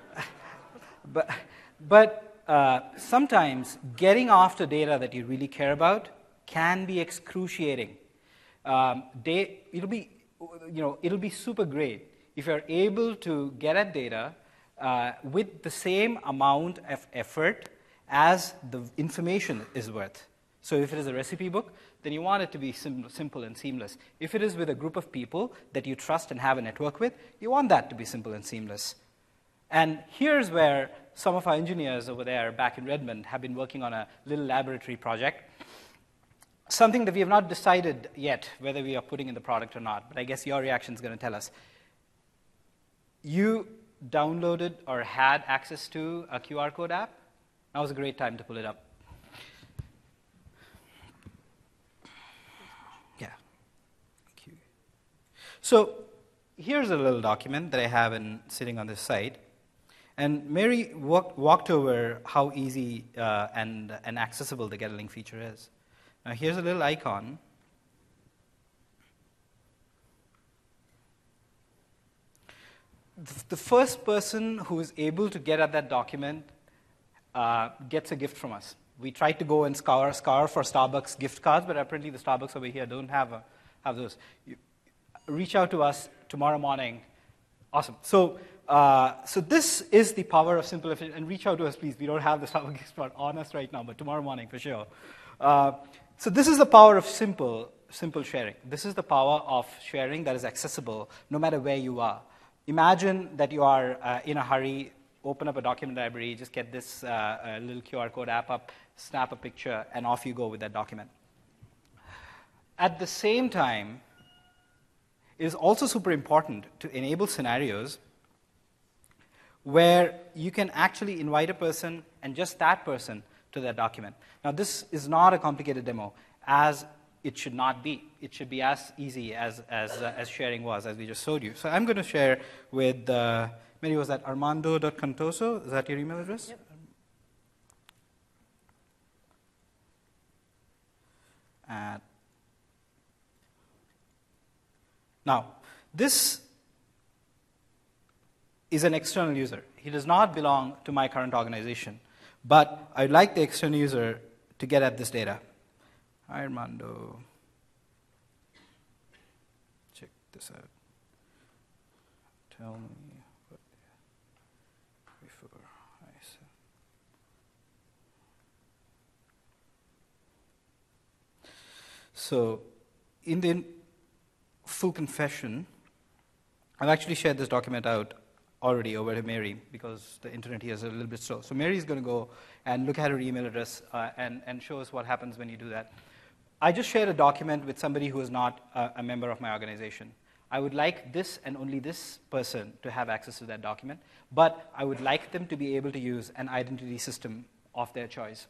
but but uh, sometimes getting after data that you really care about can be excruciating. Um, they, it'll be, you know, it'll be super great if you're able to get at data uh, with the same amount of effort as the information is worth. So if it is a recipe book, then you want it to be sim simple and seamless. If it is with a group of people that you trust and have a network with, you want that to be simple and seamless. And here's where some of our engineers over there back in Redmond have been working on a little laboratory project, something that we have not decided yet whether we are putting in the product or not, but I guess your reaction is going to tell us. You downloaded or had access to a Q R code app? Now is a great time to pull it up. So here's a little document that I have in, sitting on this site. And Mary walked, walked over how easy uh, and, and accessible the Get a Link feature is. Now here's a little icon. The first person who is able to get at that document uh, gets a gift from us. We tried to go and scour, scour for Starbucks gift cards, but apparently the Starbucks over here don't have, a, have those. You reach out to us tomorrow morning. Awesome. So, uh, so this is the power of simple efficiency. And reach out to us, please. We don't have the Starbucks gift card on us right now, but tomorrow morning for sure. Uh, so this is the power of simple, simple sharing. This is the power of sharing that is accessible no matter where you are. Imagine that you are uh, in a hurry, open up a document library, just get this uh, little Q R code app up, snap a picture, and off you go with that document. At the same time, it is also super important to enable scenarios where you can actually invite a person and just that person to that document. Now, this is not a complicated demo, as it should not be. It should be as easy as, as, uh, as sharing was, as we just showed you. So I'm going to share with, uh, Mary, was that armando dot contoso? Is that your email address? Yep. At Now, this is an external user. He does not belong to my current organization, but I'd like the external user to get at this data. Hi, Armando. Check this out. Tell me what before I said. So, in the full confession, I've actually shared this document out already over to Mary because the internet here is a little bit slow. So Mary is going to go and look at her email address uh, and, and show us what happens when you do that. I just shared a document with somebody who is not a, a member of my organization. I would like this and only this person to have access to that document, but I would like them to be able to use an identity system of their choice.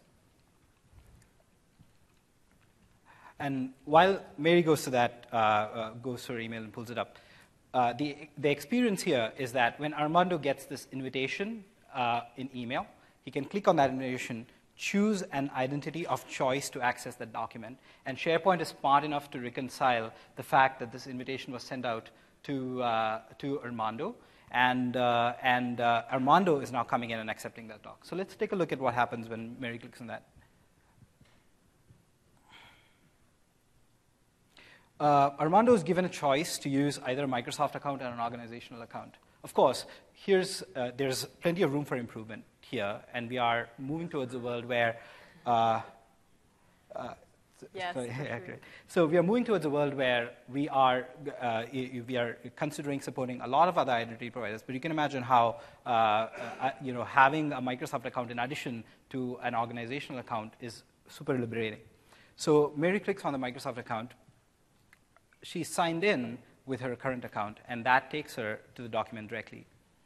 And while Mary goes to that, uh, uh, goes to her email and pulls it up, uh, the, the experience here is that when Armando gets this invitation uh, in email, he can click on that invitation, choose an identity of choice to access that document, and SharePoint is smart enough to reconcile the fact that this invitation was sent out to, uh, to Armando, and, uh, and uh, Armando is now coming in and accepting that doc. So let's take a look at what happens when Mary clicks on that. Uh, Armando is given a choice to use either a Microsoft account or an organizational account. Of course, here's, uh, there's plenty of room for improvement here, and we are moving towards a world where, uh, uh, yes, sorry, yeah, great. So we are moving towards a world where we are, uh, we are considering supporting a lot of other identity providers, but you can imagine how, uh, uh, you know, having a Microsoft account in addition to an organizational account is super liberating. So Mary clicks on the Microsoft account. She's signed in with her current account, and that takes her to the document directly.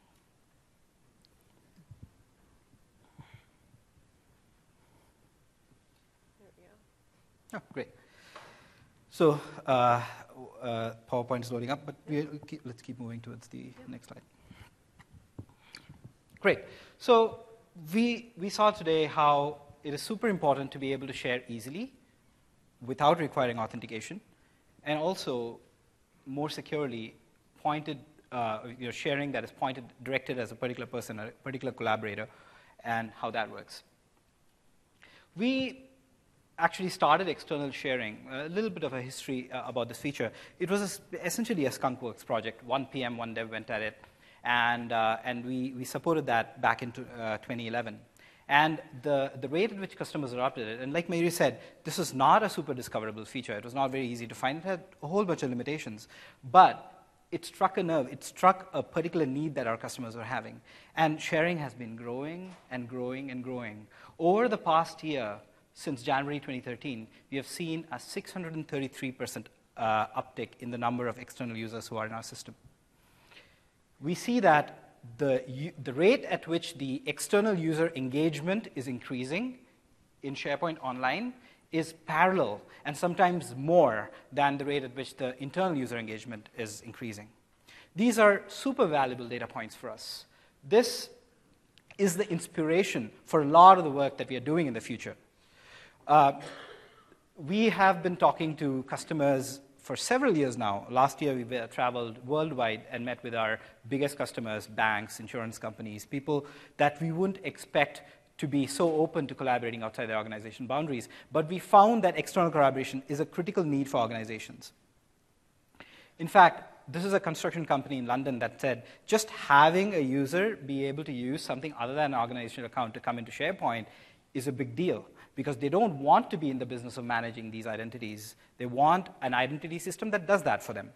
There we go. Oh, great. So uh, uh, PowerPoint is loading up, but we'll keep, let's keep moving towards the yep. next slide. Great. So we, we saw today how it is super important to be able to share easily without requiring authentication, and also more securely pointed, uh, you know, sharing that is pointed, directed as a particular person, a particular collaborator, and how that works. We actually started external sharing, a little bit of a history uh, about this feature. It was a, essentially a skunkworks project. One P M, one dev went at it, and, uh, and we, we supported that back into uh, twenty eleven. And the, the rate at which customers adopted it, and like Mary said, this was not a super discoverable feature. It was not very easy to find. It had a whole bunch of limitations. But it struck a nerve. It struck a particular need that our customers were having. And sharing has been growing and growing and growing. Over the past year, since January twenty thirteen, we have seen a six hundred thirty-three percent uh, uptick in the number of external users who are in our system. We see that The, the rate at which the external user engagement is increasing in SharePoint Online is parallel and sometimes more than the rate at which the internal user engagement is increasing. These are super valuable data points for us. This is the inspiration for a lot of the work that we are doing in the future. Uh, we have been talking to customers for several years now. Last year, we traveled worldwide and met with our biggest customers, banks, insurance companies, people that we wouldn't expect to be so open to collaborating outside their organization boundaries. But we found that external collaboration is a critical need for organizations. In fact, this is a construction company in London that said just having a user be able to use something other than an organizational account to come into SharePoint is a big deal, because they don't want to be in the business of managing these identities. They want an identity system that does that for them.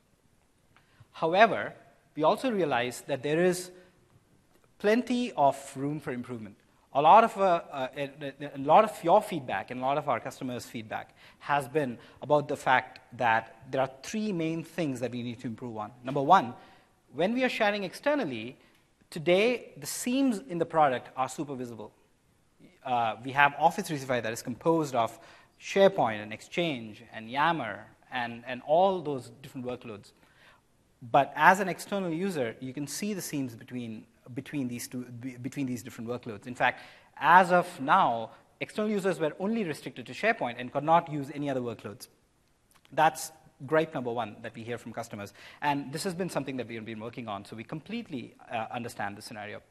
However, we also realize that there is plenty of room for improvement. A lot of, uh, uh, a, a lot of your feedback and a lot of our customers' feedback has been about the fact that there are three main things that we need to improve on. Number one, when we are sharing externally, today the seams in the product are super visible. Uh, we have Office three sixty-five that is composed of SharePoint and Exchange and Yammer and, and all those different workloads. But as an external user, you can see the seams between between these two, between these different workloads. In fact, as of now, external users were only restricted to SharePoint and could not use any other workloads. That's gripe number one that we hear from customers. And this has been something that we've been working on, so we completely uh, understand the scenario.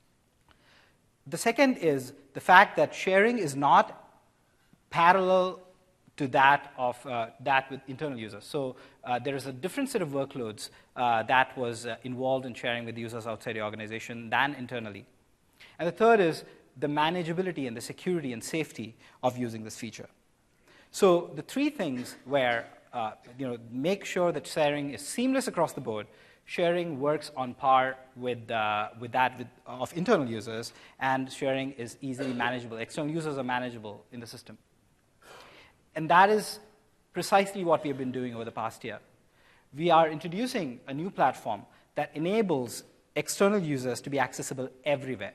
The second is the fact that sharing is not parallel to that of uh, that with internal users. So uh, there is a different set of workloads uh, that was uh, involved in sharing with users outside the organization than internally. And the third is the manageability and the security and safety of using this feature. So the three things were, uh, you know, make sure that sharing is seamless across the board, sharing works on par with, uh, with that with, of internal users, and sharing is easily manageable. External users are manageable in the system. And that is precisely what we have been doing over the past year. We are introducing a new platform that enables external users to be accessible everywhere.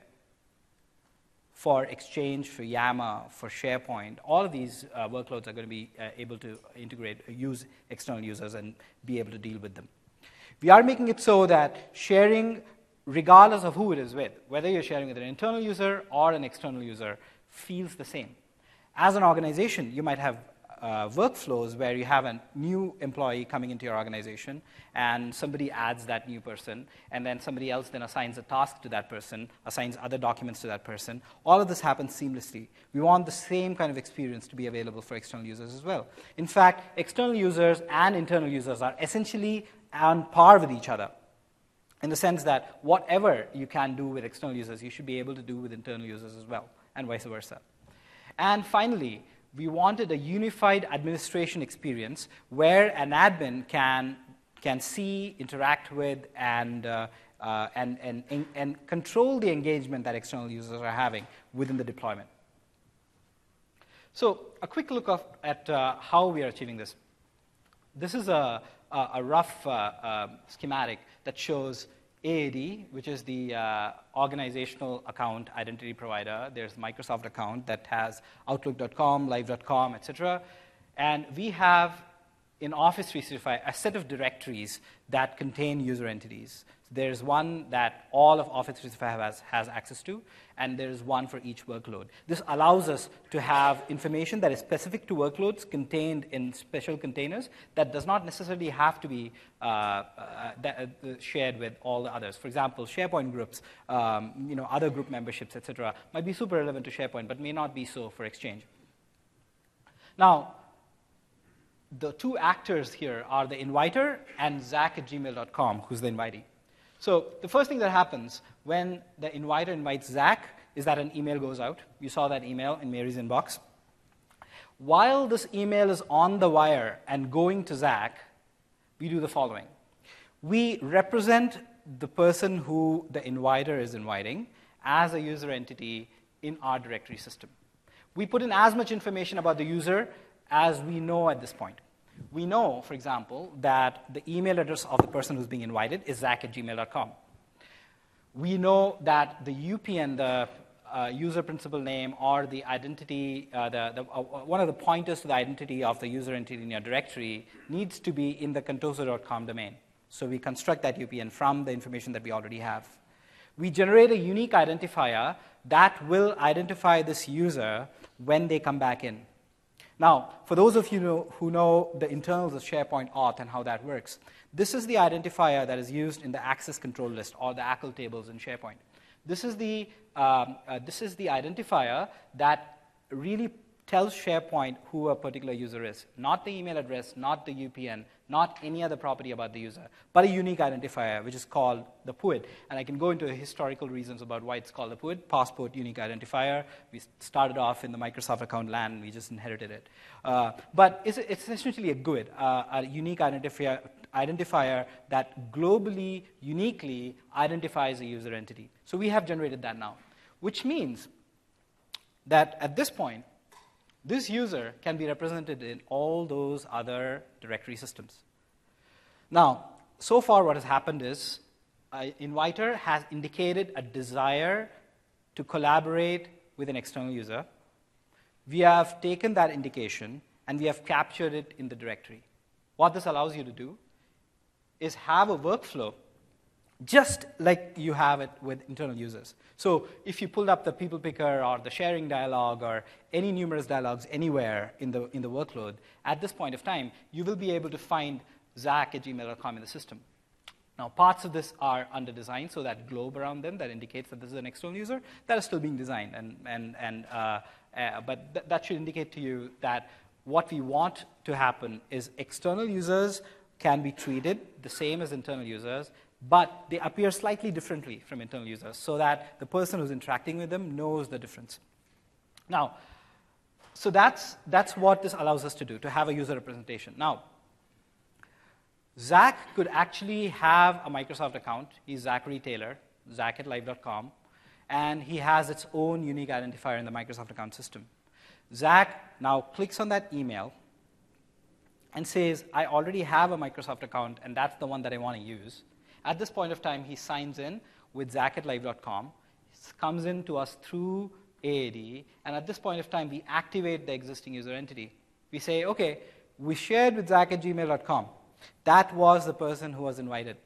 For Exchange, for Yammer, for SharePoint, all of these uh, workloads are going to be uh, able to integrate, uh, use external users and be able to deal with them. We are making it so that sharing, regardless of who it is with, whether you're sharing with an internal user or an external user, feels the same. As an organization, you might have uh, workflows where you have a new employee coming into your organization, and somebody adds that new person, and then somebody else then assigns a task to that person, assigns other documents to that person. All of this happens seamlessly. We want the same kind of experience to be available for external users as well. In fact, external users and internal users are essentially on par with each other, in the sense that whatever you can do with external users, you should be able to do with internal users as well, and vice versa. And finally, we wanted a unified administration experience where an admin can, can see, interact with, and, uh, uh, and, and, and control the engagement that external users are having within the deployment. So a quick look of, at uh, how we are achieving this. This is a, a, a rough uh, uh, schematic that shows A A D, which is the uh, organizational account identity provider. There's Microsoft account that has Outlook dot com, Live dot com, et cetera. And we have, in Office three sixty-five, a set of directories that contain user entities. There's one that all of Office three sixty-five has, has access to, and there's one for each workload. This allows us to have information that is specific to workloads contained in special containers that does not necessarily have to be uh, uh, that, uh, shared with all the others. For example, SharePoint groups, um, you know, other group memberships, et cetera, might be super relevant to SharePoint, but may not be so for Exchange. Now, the two actors here are the inviter and Zach at gmail dot com, who's the invitee. So the first thing that happens when the inviter invites Zach is that an email goes out. You saw that email in Mary's inbox. While this email is on the wire and going to Zach, we do the following. We represent the person who the inviter is inviting as a user entity in our directory system. We put in as much information about the user as we know at this point. We know, for example, that the email address of the person who's being invited is Zach at gmail dot com. We know that the U P N, the uh, user principal name, or the identity, uh, the, the, uh, one of the pointers to the identity of the user entity in your directory needs to be in the contoso dot com domain. So we construct that U P N from the information that we already have. We generate a unique identifier that will identify this user when they come back in. Now, for those of you know, who know the internals of SharePoint Auth and how that works, this is the identifier that is used in the access control list or the A C L tables in SharePoint. This is the, um, uh, this is the identifier that really tells SharePoint who a particular user is. Not the email address, not the U P N, not any other property about the user, but a unique identifier, which is called the P U I D. And I can go into the historical reasons about why it's called the P U I D, Passport Unique Identifier. We started off in the Microsoft account land, we just inherited it. Uh, but it's, it's essentially a G U I D, uh, a unique identifier, identifier that globally, uniquely identifies a user entity. So we have generated that now, which means that at this point, this user can be represented in all those other directory systems. Now, so far what has happened is uh, Inviter has indicated a desire to collaborate with an external user. We have taken that indication and we have captured it in the directory. What this allows you to do is have a workflow just like you have it with internal users. So if you pulled up the people picker or the sharing dialog or any numerous dialogues anywhere in the, in the workload, at this point of time, you will be able to find Zach at gmail dot com in the system. Now, parts of this are under design, so that globe around them that indicates that this is an external user, that is still being designed. And, and, and, uh, uh, but th that should indicate to you that what we want to happen is external users can be treated the same as internal users, but they appear slightly differently from internal users so that the person who's interacting with them knows the difference. Now, so that's, that's what this allows us to do, to have a user representation. Now, Zach could actually have a Microsoft account. He's Zachary Taylor, Zach at live dot com, and he has its own unique identifier in the Microsoft account system. Zach now clicks on that email and says, I already have a Microsoft account, and that's the one that I want to use. At this point of time, he signs in with Zach at live dot com, comes in to us through A A D, and at this point of time, we activate the existing user entity. We say, OK, we shared with Zach at gmail dot com. That was the person who was invited.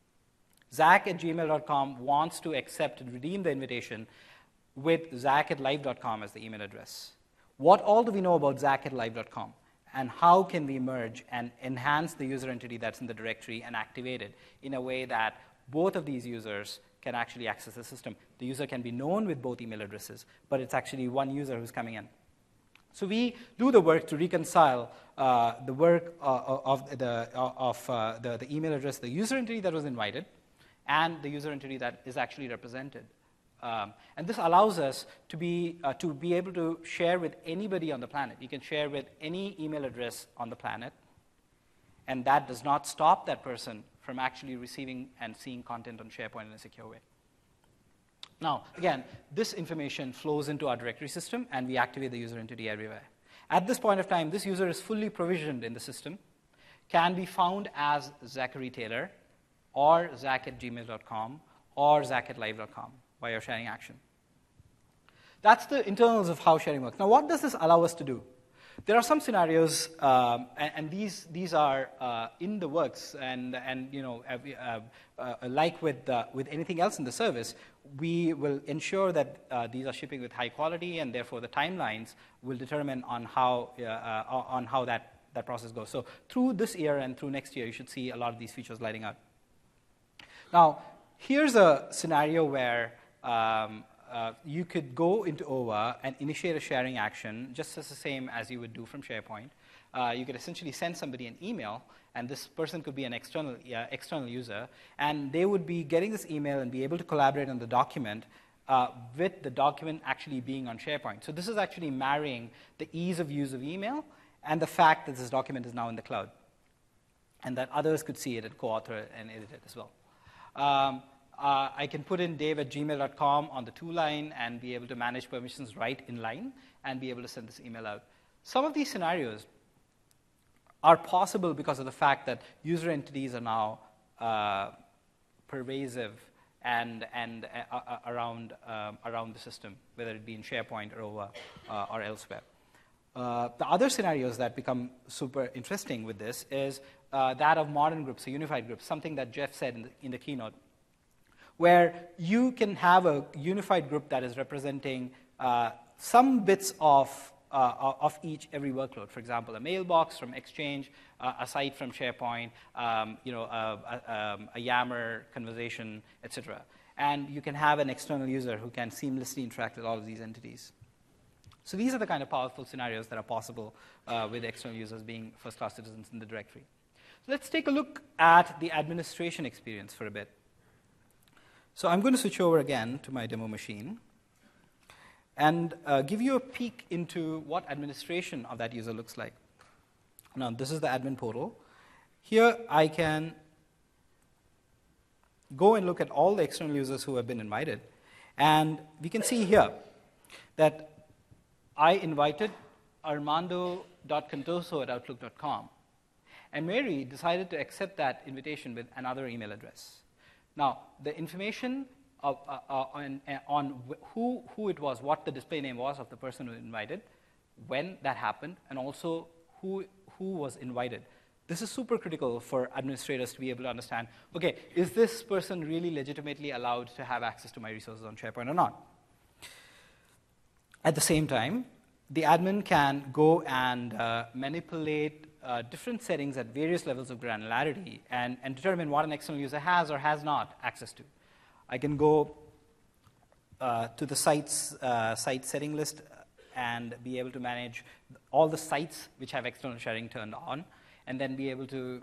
Zach at gmail dot com wants to accept and redeem the invitation with Zach at live dot com as the email address. What all do we know about Zach at live dot com? And how can we merge and enhance the user entity that's in the directory and activate it in a way that both of these users can actually access the system? The user can be known with both email addresses, but it's actually one user who's coming in. So we do the work to reconcile uh, the work uh, of, the, of uh, the, the email address, the user entity that was invited, and the user entity that is actually represented. Um, and this allows us to be, uh, to be able to share with anybody on the planet. You can share with any email address on the planet, and that does not stop that person from actually receiving and seeing content on SharePoint in a secure way. Now, again, this information flows into our directory system, and we activate the user entity everywhere. At this point of time, this user is fully provisioned in the system, can be found as Zachary Taylor, or Zach at gmail dot com, or Zach at live dot com. By your sharing action. That's the internals of how sharing works. Now, what does this allow us to do? There are some scenarios, um, and, and these these are uh, in the works, and and you know, uh, uh, like with uh, with anything else in the service, we will ensure that uh, these are shipping with high quality, and therefore the timelines will determine on how uh, uh, on how that that process goes. So through this year and through next year, you should see a lot of these features lighting up. Now, here's a scenario where Um, uh, you could go into O V A and initiate a sharing action just as the same as you would do from SharePoint. Uh, you could essentially send somebody an email, and this person could be an external, uh, external user, and they would be getting this email and be able to collaborate on the document uh, with the document actually being on SharePoint. So this is actually marrying the ease of use of email and the fact that this document is now in the cloud, and that others could see it and co-author it and edit it as well. Um, Uh, I can put in dave at gmail dot com on the to line and be able to manage permissions right in line and be able to send this email out. Some of these scenarios are possible because of the fact that user entities are now uh, pervasive and, and uh, uh, around, um, around the system, whether it be in SharePoint or O V A uh, or elsewhere. Uh, the other scenarios that become super interesting with this is uh, that of modern groups, or unified groups, something that Jeff said in the, in the keynote. where you can have a unified group that is representing uh, some bits of, uh, of each every workload. For example, a mailbox from Exchange, uh, a site from SharePoint, um, you know, a, a, um, a Yammer conversation, et cetera. And you can have an external user who can seamlessly interact with all of these entities. So these are the kind of powerful scenarios that are possible uh, with external users being first-class citizens in the directory. So let's take a look at the administration experience for a bit. So I'm going to switch over again to my demo machine and uh, give you a peek into what administration of that user looks like. Now, this is the admin portal. Here, I can go and look at all the external users who have been invited. And we can see here that I invited armando dot contoso at outlook dot com. And Mary decided to accept that invitation with another email address. Now, the information of, uh, uh, on, uh, on who, who it was, what the display name was of the person who invited, when that happened, and also who, who was invited. This is super critical for administrators to be able to understand, okay, is this person really legitimately allowed to have access to my resources on SharePoint or not? At the same time, the admin can go and uh, manipulate uh, different settings at various levels of granularity and, and determine what an external user has or has not access to. I can go uh, to the site's uh, site setting list and be able to manage all the sites which have external sharing turned on, and then be able to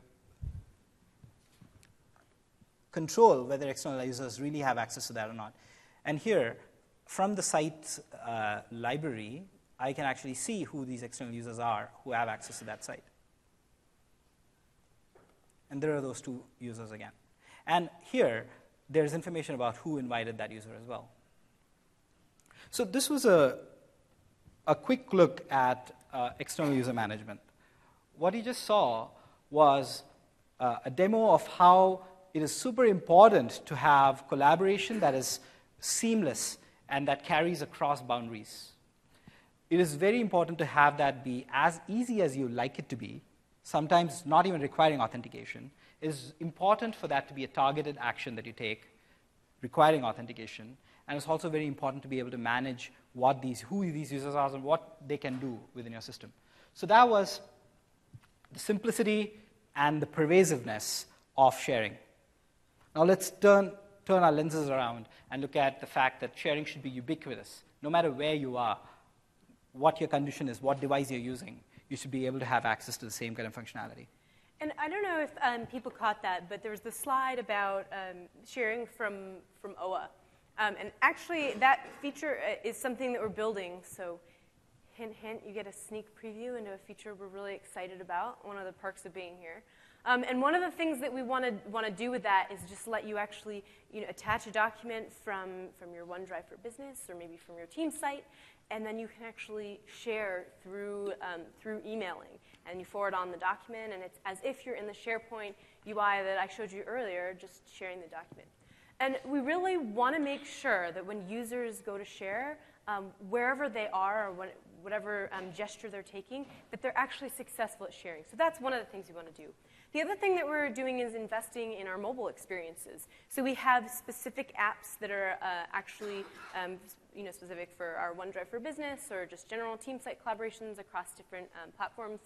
control whether external users really have access to that or not. And here, from the site uh, library, I can actually see who these external users are who have access to that site. And there are those two users again. And here, there's information about who invited that user as well. So this was a, a quick look at uh, external user management. What you just saw was uh, a demo of how it is super important to have collaboration that is seamless and that carries across boundaries. It is very important to have that be as easy as you like it to be, sometimes not even requiring authentication. It is important for that to be a targeted action that you take requiring authentication. And it's also very important to be able to manage what these, who these users are and what they can do within your system. So that was the simplicity and the pervasiveness of sharing. Now let's turn, turn our lenses around and look at the fact that sharing should be ubiquitous. No matter where you are, what your condition is, what device you're using, you should be able to have access to the same kind of functionality. And I don't know if um, people caught that, but there was the slide about um, sharing from, from O A. Um, and actually, that feature is something that we're building. So hint, hint, you get a sneak preview into a feature we're really excited about, one of the perks of being here. Um, and one of the things that we want to want to do with that is just let you actually you know, attach a document from, from your OneDrive for Business or maybe from your team site, and then you can actually share through, um, through emailing. And you forward on the document, and it's as if you're in the SharePoint U I that I showed you earlier, just sharing the document. And we really want to make sure that when users go to share, um, wherever they are or what, whatever um, gesture they're taking, that they're actually successful at sharing. So that's one of the things we want to do. The other thing that we're doing is investing in our mobile experiences. So we have specific apps that are uh, actually um, you know, specific for our OneDrive for Business or just general team site collaborations across different um, platforms.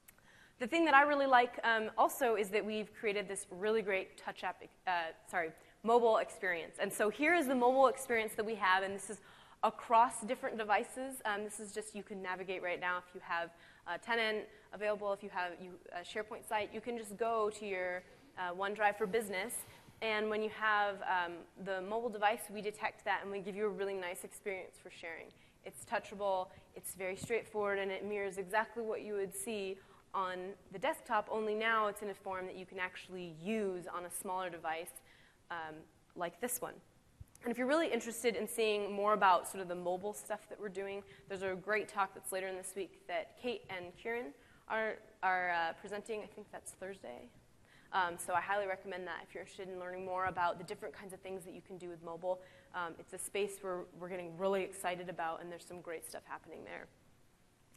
The thing that I really like um, also is that we've created this really great touch app, uh, sorry, mobile experience. And so here is the mobile experience that we have, and this is across different devices. Um, this is just, you can navigate right now if you have a tenant available, if you have you, a SharePoint site, you can just go to your uh, OneDrive for Business, and when you have um, the mobile device, we detect that, and we give you a really nice experience for sharing. It's touchable, it's very straightforward, and it mirrors exactly what you would see on the desktop, only now it's in a form that you can actually use on a smaller device um, like this one. And if you're really interested in seeing more about sort of the mobile stuff that we're doing, there's a great talk that's later in this week that Kate and Kieran are, are uh, presenting. I think that's Thursday. Um, so I highly recommend that if you're interested in learning more about the different kinds of things that you can do with mobile. Um, it's a space where we're getting really excited about, and there's some great stuff happening there.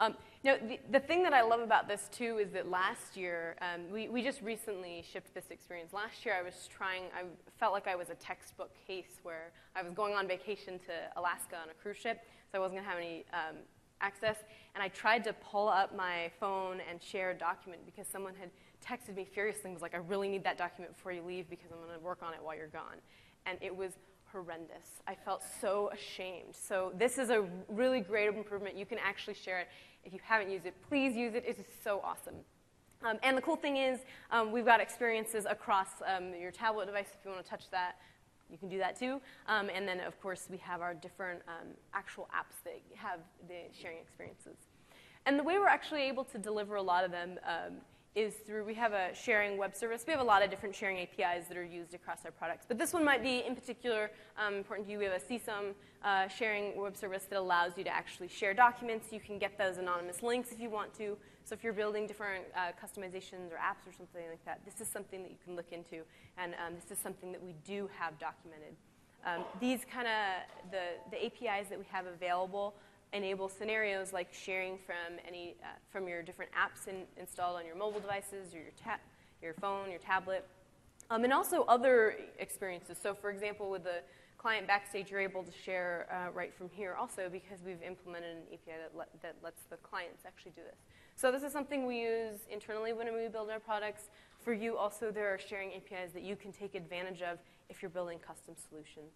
Um, no, the, the thing that I love about this too is that last year, um, we, we just recently shipped this experience. Last year I was trying, I felt like I was a textbook case where I was going on vacation to Alaska on a cruise ship, so I wasn't going to have any um, access. And I tried to pull up my phone and share a document because someone had texted me furiously and was like, I really need that document before you leave because I'm going to work on it while you're gone. And it was horrendous. I felt so ashamed. So this is a really great improvement. You can actually share it. If you haven't used it, please use it. It is so awesome. Um, and the cool thing is um, we've got experiences across um, your tablet device. If you want to touch that, you can do that too. Um, and then, of course, we have our different um, actual apps that have the sharing experiences. And the way we're actually able to deliver a lot of them um, is through, we have a sharing web service. We have a lot of different sharing A P Is that are used across our products. But this one might be, in particular, um, important to you. We have a C S U M uh, sharing web service that allows you to actually share documents. You can get those anonymous links if you want to. So if you're building different uh, customizations or apps or something like that, this is something that you can look into. And um, this is something that we do have documented. Um, these kind of, the, the A P Is that we have available enable scenarios like sharing from any uh, from your different apps in, installed on your mobile devices, or your ta your phone, your tablet, um, and also other experiences. So, for example, with the client backstage, you're able to share uh, right from here also because we've implemented an A P I that, let, that lets the clients actually do this. So this is something we use internally when we build our products. For you, also, there are sharing A P Is that you can take advantage of if you're building custom solutions.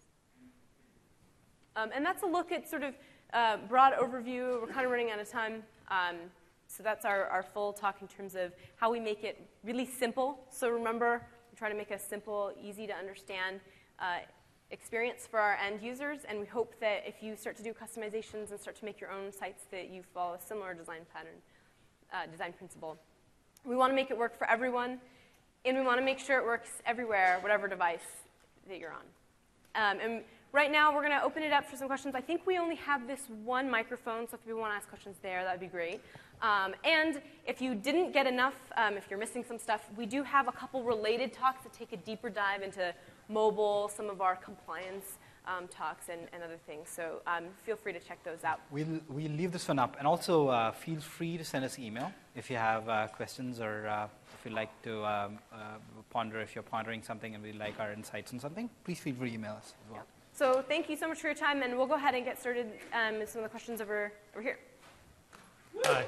Um, and that's a look at sort of Uh, broad overview. We're kind of running out of time. Um, so that's our, our full talk in terms of how we make it really simple. So remember, we try to make a simple, easy to understand uh, experience for our end users. And we hope that if you start to do customizations and start to make your own sites, that you follow a similar design pattern, uh, design principle. We want to make it work for everyone. And we want to make sure it works everywhere, whatever device that you're on. Um, and right now, we're going to open it up for some questions. I think we only have this one microphone, so if people want to ask questions there, that would be great. Um, and if you didn't get enough, um, if you're missing some stuff, we do have a couple related talks that take a deeper dive into mobile, some of our compliance um, talks, and, and other things. So um, feel free to check those out. We'll, we'll leave this one up. And also, uh, feel free to send us email if you have uh, questions, or uh, if you'd like to um, uh, ponder, if you're pondering something and we'd like our insights on something, please feel free to email us as well. Yeah. So thank you so much for your time, and we'll go ahead and get started um, with some of the questions over, over here. Hi.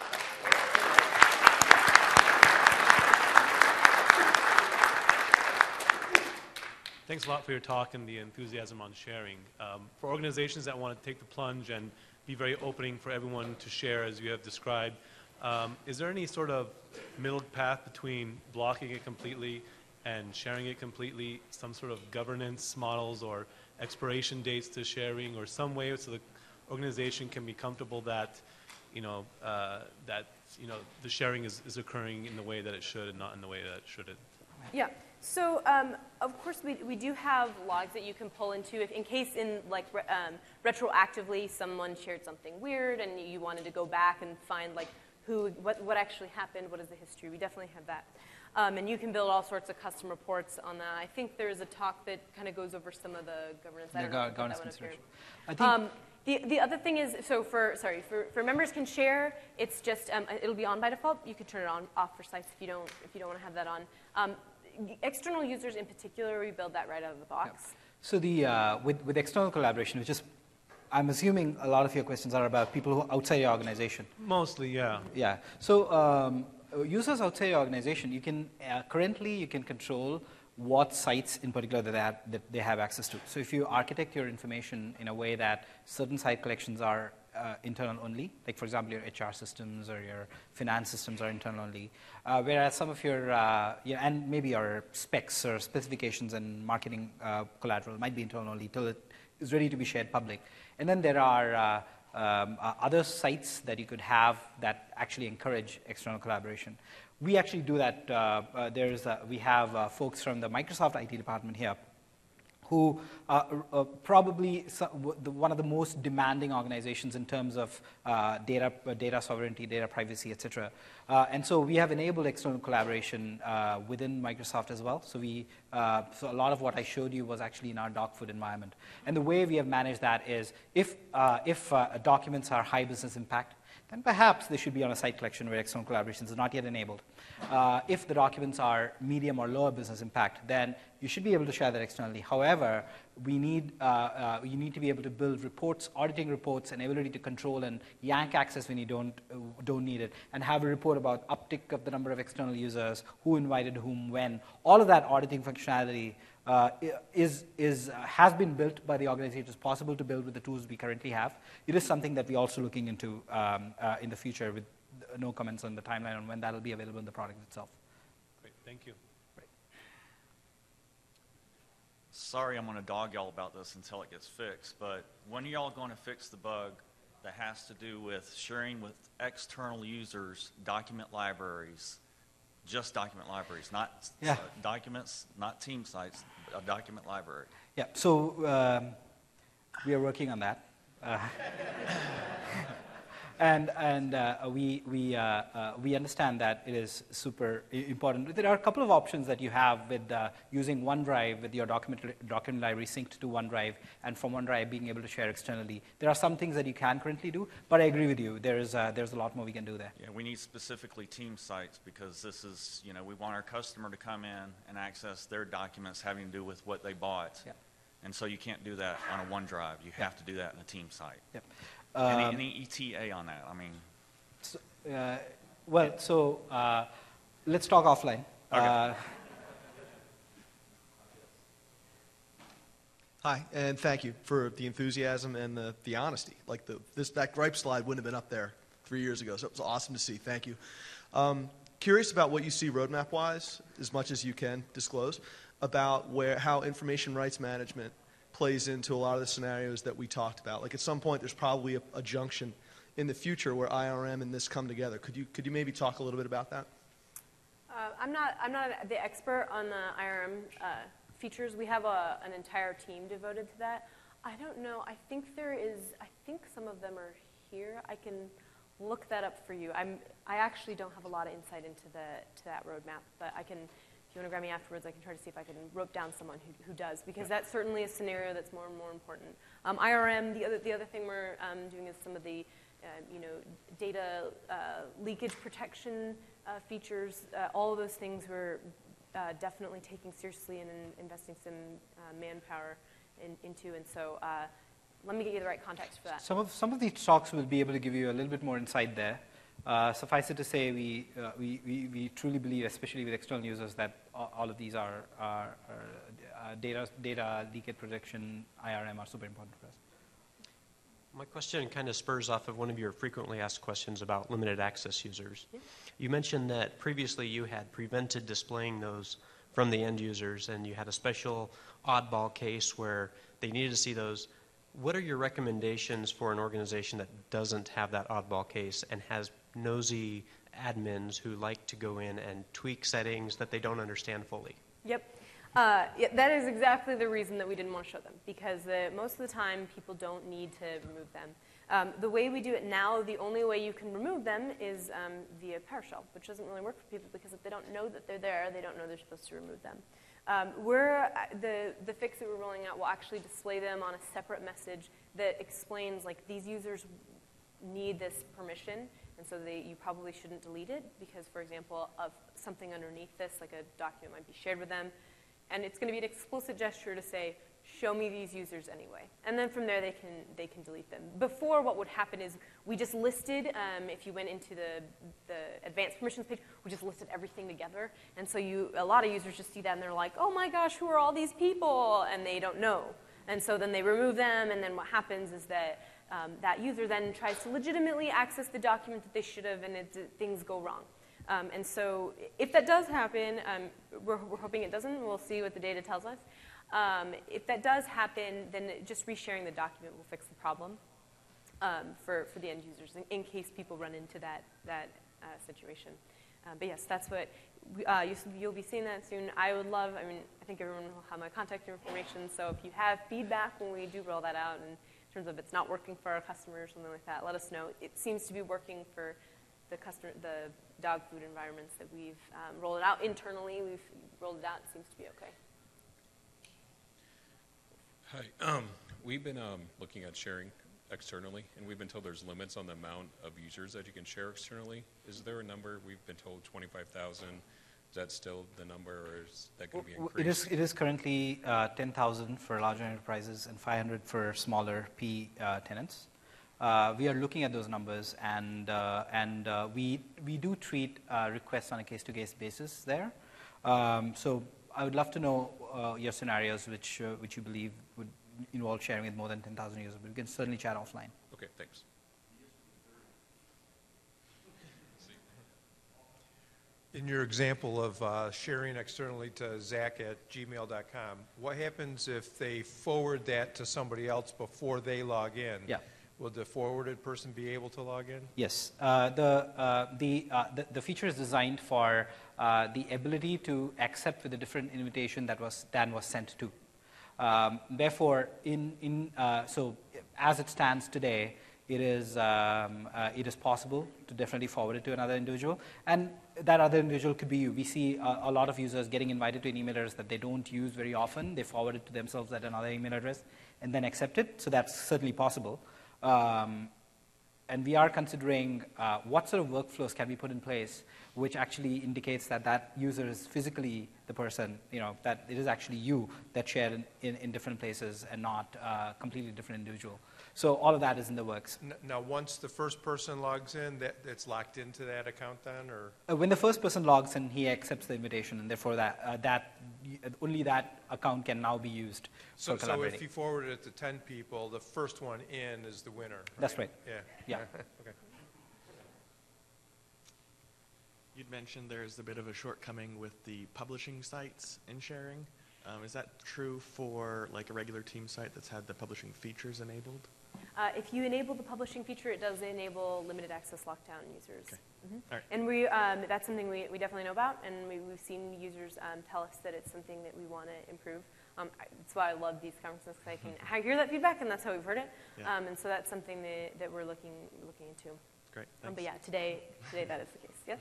Thanks a lot for your talk and the enthusiasm on sharing. Um, for organizations that want to take the plunge and be very opening for everyone to share, as you have described, um, is there any sort of middle path between blocking it completely and sharing it completely, some sort of governance models or expiration dates to sharing, or some way so the organization can be comfortable that, you know, uh, that you know the sharing is, is occurring in the way that it should and not in the way that it shouldn't? Yeah. So um, of course we we do have logs that you can pull into if in case in like re um, retroactively someone shared something weird and you wanted to go back and find like who what what actually happened, what is the history. We definitely have that. Um, and you can build all sorts of custom reports on that. I think there's a talk that kind of goes over some of the governance. I don't know if governance that one consideration. I think um, the, the other thing is, so for, sorry, for, for members can share, it's just, um, it'll be on by default. You can turn it on, off for sites if you don't, if you don't want to have that on. Um, external users in particular, we build that right out of the box. Yeah. So the, uh, with, with external collaboration, which is, I'm assuming a lot of your questions are about people who are outside your organization. Mostly, yeah. Yeah. So um, users outside your organization, you can, uh, currently you can control what sites in particular that they, have, that they have access to. So if you architect your information in a way that certain site collections are uh, internal only, like for example your H R systems or your finance systems are internal only, uh, whereas some of your, uh, yeah, and maybe your specs or specifications and marketing uh, collateral might be internal only till it is ready to be shared public. And then there are uh, um, uh, other sites that you could have that actually encourage external collaboration. We actually do that. Uh, uh, there's uh, we have uh, folks from the Microsoft I T department here who are uh, probably some, the, one of the most demanding organizations in terms of uh, data, uh, data sovereignty, data privacy, et cetera. Uh, and so we have enabled external collaboration uh, within Microsoft as well. So we, uh, so a lot of what I showed you was actually in our Dogfood environment. And the way we have managed that is if, uh, if uh, documents are high business impact, then perhaps they should be on a site collection where external collaborations is not yet enabled. Uh, if the documents are medium or lower business impact, then you should be able to share that externally. However, we need, uh, uh, you need to be able to build reports, auditing reports, and ability to control and yank access when you don't, uh, don't need it, and have a report about uptick of the number of external users, who invited whom, when. All of that auditing functionality uh, is, is, uh, has been built by the organization. It's possible to build with the tools we currently have. It is something that we're also looking into um, uh, in the future, with no comments on the timeline on when that'll be available in the product itself. Great, thank you. Sorry, I'm going to dog y'all about this until it gets fixed, but when are y'all going to fix the bug that has to do with sharing with external users document libraries, just document libraries, not Yeah. uh, documents, not team sites, a document library? Yeah, so um, we are working on that. Uh, And, and uh, we, we, uh, uh, we understand that it is super important. There are a couple of options that you have with uh, using OneDrive with your document, document library synced to OneDrive, and from OneDrive being able to share externally. There are some things that you can currently do, but I agree with you. There is, uh, there's a lot more we can do there. Yeah, we need specifically team sites, because this is, you know, we want our customer to come in and access their documents having to do with what they bought. Yeah. And so you can't do that on a OneDrive. You have to do that in a team site. Yep. Any, Um, any E T A on that? I mean, So, uh, well, so uh, let's talk offline. Okay. Uh, Hi, and thank you for the enthusiasm and the, the honesty. Like the, this, that gripe slide wouldn't have been up there three years ago, so it was awesome to see. Thank you. Um, curious about what you see roadmap-wise, as much as you can disclose, about where how information rights management plays into a lot of the scenarios that we talked about. Like at some point, there's probably a, a junction in the future where I R M and this come together. Could you could you maybe talk a little bit about that? Uh, I'm not, I'm not the expert on the I R M uh, features. We have a, an entire team devoted to that. I don't know. I think there is, I think some of them are here. I can look that up for you. I'm, I actually don't have a lot of insight into the, to that roadmap, but I can, if you want to grab me afterwards, I can try to see if I can rope down someone who, who does, because that's certainly a scenario that's more and more important. Um, I R M, the other, the other thing we're um, doing is some of the Uh, you know, data uh, leakage protection uh, features, uh, all of those things we're uh, definitely taking seriously and in investing some uh, manpower in, into. And so uh, let me get you the right context for that. Some of, some of these talks will be able to give you a little bit more insight there. Uh, suffice it to say, we, uh, we, we, we truly believe, especially with external users, that all, all of these are, are, are uh, data, data leakage protection, I R M are super important for us. My question kind of spurs off of one of your frequently asked questions about limited access users. Yeah. You mentioned that previously you had prevented displaying those from the end users, and you had a special oddball case where they needed to see those. What are your recommendations for an organization that doesn't have that oddball case and has nosy admins who like to go in and tweak settings that they don't understand fully? Yep. Uh, yeah, that is exactly the reason that we didn't want to show them, because the, most of the time people don't need to remove them. Um, the way we do it now, the only way you can remove them is um, via PowerShell, which doesn't really work for people, because if they don't know that they're there, they don't know they're supposed to remove them. Um, we're, the, the fix that we're rolling out will actually display them on a separate message that explains, like, these users need this permission, and so they, you probably shouldn't delete it, because, for example, of something underneath this, like a document might be shared with them, and it's going to be an explicit gesture to say, show me these users anyway. And then from there, they can, they can delete them. Before, what would happen is we just listed, um, if you went into the, the advanced permissions page, we just listed everything together. And so you, a lot of users just see that, and they're like, oh my gosh, who are all these people? And they don't know. And so then they remove them, and then what happens is that um, that user then tries to legitimately access the document that they should have, and it, things go wrong. Um, and so if that does happen, um, we're, we're hoping it doesn't. We'll see what the data tells us. Um, if that does happen, then just resharing the document will fix the problem um, for, for the end users, in, in case people run into that, that uh, situation. Uh, but yes, that's what, we, uh, you, you'll be seeing that soon. I would love, I mean, I think everyone will have my contact information, so if you have feedback when we do roll that out, and in terms of it's not working for our customers or something like that, let us know. It seems to be working for the customer, the dog food environments that we've um, rolled it out internally. We've rolled it out. It seems to be okay. Hi. Um, we've been um, looking at sharing externally, and we've been told there's limits on the amount of users that you can share externally. Is there a number? We've been told twenty-five thousand. Is that still the number, or is that going to be W- increased? It is, it is currently uh, ten thousand for larger enterprises and five hundred for smaller P uh, tenants. Uh, we are looking at those numbers, and uh, and uh, we we do treat uh, requests on a case-to-case basis there. Um, so I would love to know uh, your scenarios, which uh, which you believe would involve sharing with more than ten thousand users. But we can certainly chat offline. Okay, thanks. In your example of uh, sharing externally to Zach at gmail dot com, what happens if they forward that to somebody else before they log in? Yeah. Will the forwarded person be able to log in? Yes, uh, the, uh, the, uh, the the feature is designed for uh, the ability to accept with a different invitation that was than was sent to. Um, therefore, in in uh, so as it stands today, it is um, uh, it is possible to definitely forward it to another individual, and that other individual could be you. We see a, a lot of users getting invited to an email address that they don't use very often. They forward it to themselves at another email address and then accept it. So that's certainly possible. Um, and we are considering uh, what sort of workflows can be put in place which actually indicates that that user is physically the person, you know, that it is actually you that shared in, in, in different places and not a completely different individual. So all of that is in the works. N- Now, once the first person logs in, that, it's locked into that account then, or? Uh, when the first person logs in, he accepts the invitation, and therefore that, uh, that uh, only that account can now be used So, for so collaborating. if you forward it to ten people, the first one in is the winner? That's right. Yeah. Yeah. Okay. You'd mentioned there's a bit of a shortcoming with the publishing sites in sharing. Um, is that true for like a regular team site that's had the publishing features enabled? Uh, if you enable the publishing feature, it does enable limited access lockdown users. Okay. Mhm. All right. And we, um, that's something we, we definitely know about, and we, we've seen users um, tell us that it's something that we want to improve. Um, I, that's why I love these conferences, because I can I hear that feedback, and that's how we've heard it. Yeah. Um, and so that's something that, that we're looking looking into. Great. Um, Thanks. but yeah, today today that is the case. Yep.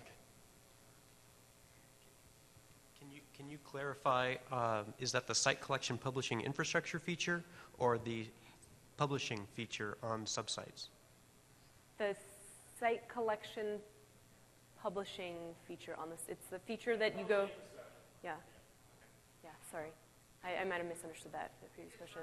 Can you, can you clarify, um, is that the site collection publishing infrastructure feature or the publishing feature on subsites? The site collection publishing feature on this, it's the feature that you go, yeah, yeah, sorry. I, I might have misunderstood that, the previous question.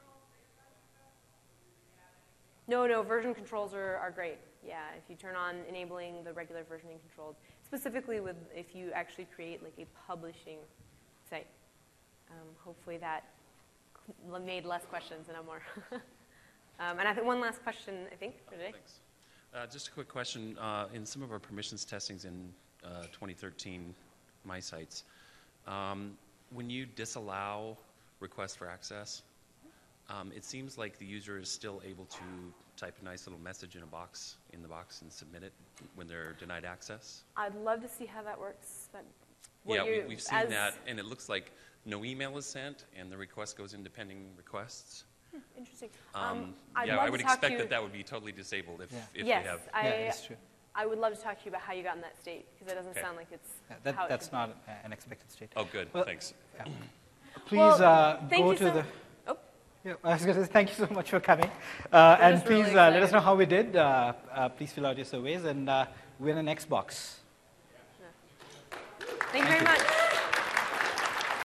No, no, version controls are, are great. Yeah, if you turn on enabling the regular versioning controls, specifically with if you actually create like a publishing site. Um, hopefully that made less questions and no more. um, and I think one last question, I think, for today. Thanks. Uh, just a quick question. Uh, in some of our permissions testings in uh, twenty thirteen, my sites, um, when you disallow requests for access, um, it seems like the user is still able to type a nice little message in a box, in the box, and submit it when they're denied access. I'd love to see how that works. But what Yeah, we, you're- we've seen as- that, and it looks like no email is sent, and the request goes into pending requests. Interesting. Um, Um, I'd yeah, love I to would talk to expect you- that that would be totally disabled if, Yeah. if yes, they have. I, Yeah, it's true. I would love to talk to you about how you got in that state, because it doesn't Okay. sound like it's Yeah, how that, it that's should not a- an expected state. Oh, good. Well- Thanks. Please Well, uh, thank go you to so- the. Oh. Yeah, I was going to say thank you so much for coming, uh, and just really please uh, let us excited. know how we did. Uh, uh, please fill out your surveys and uh, win an Xbox. Thank you very much.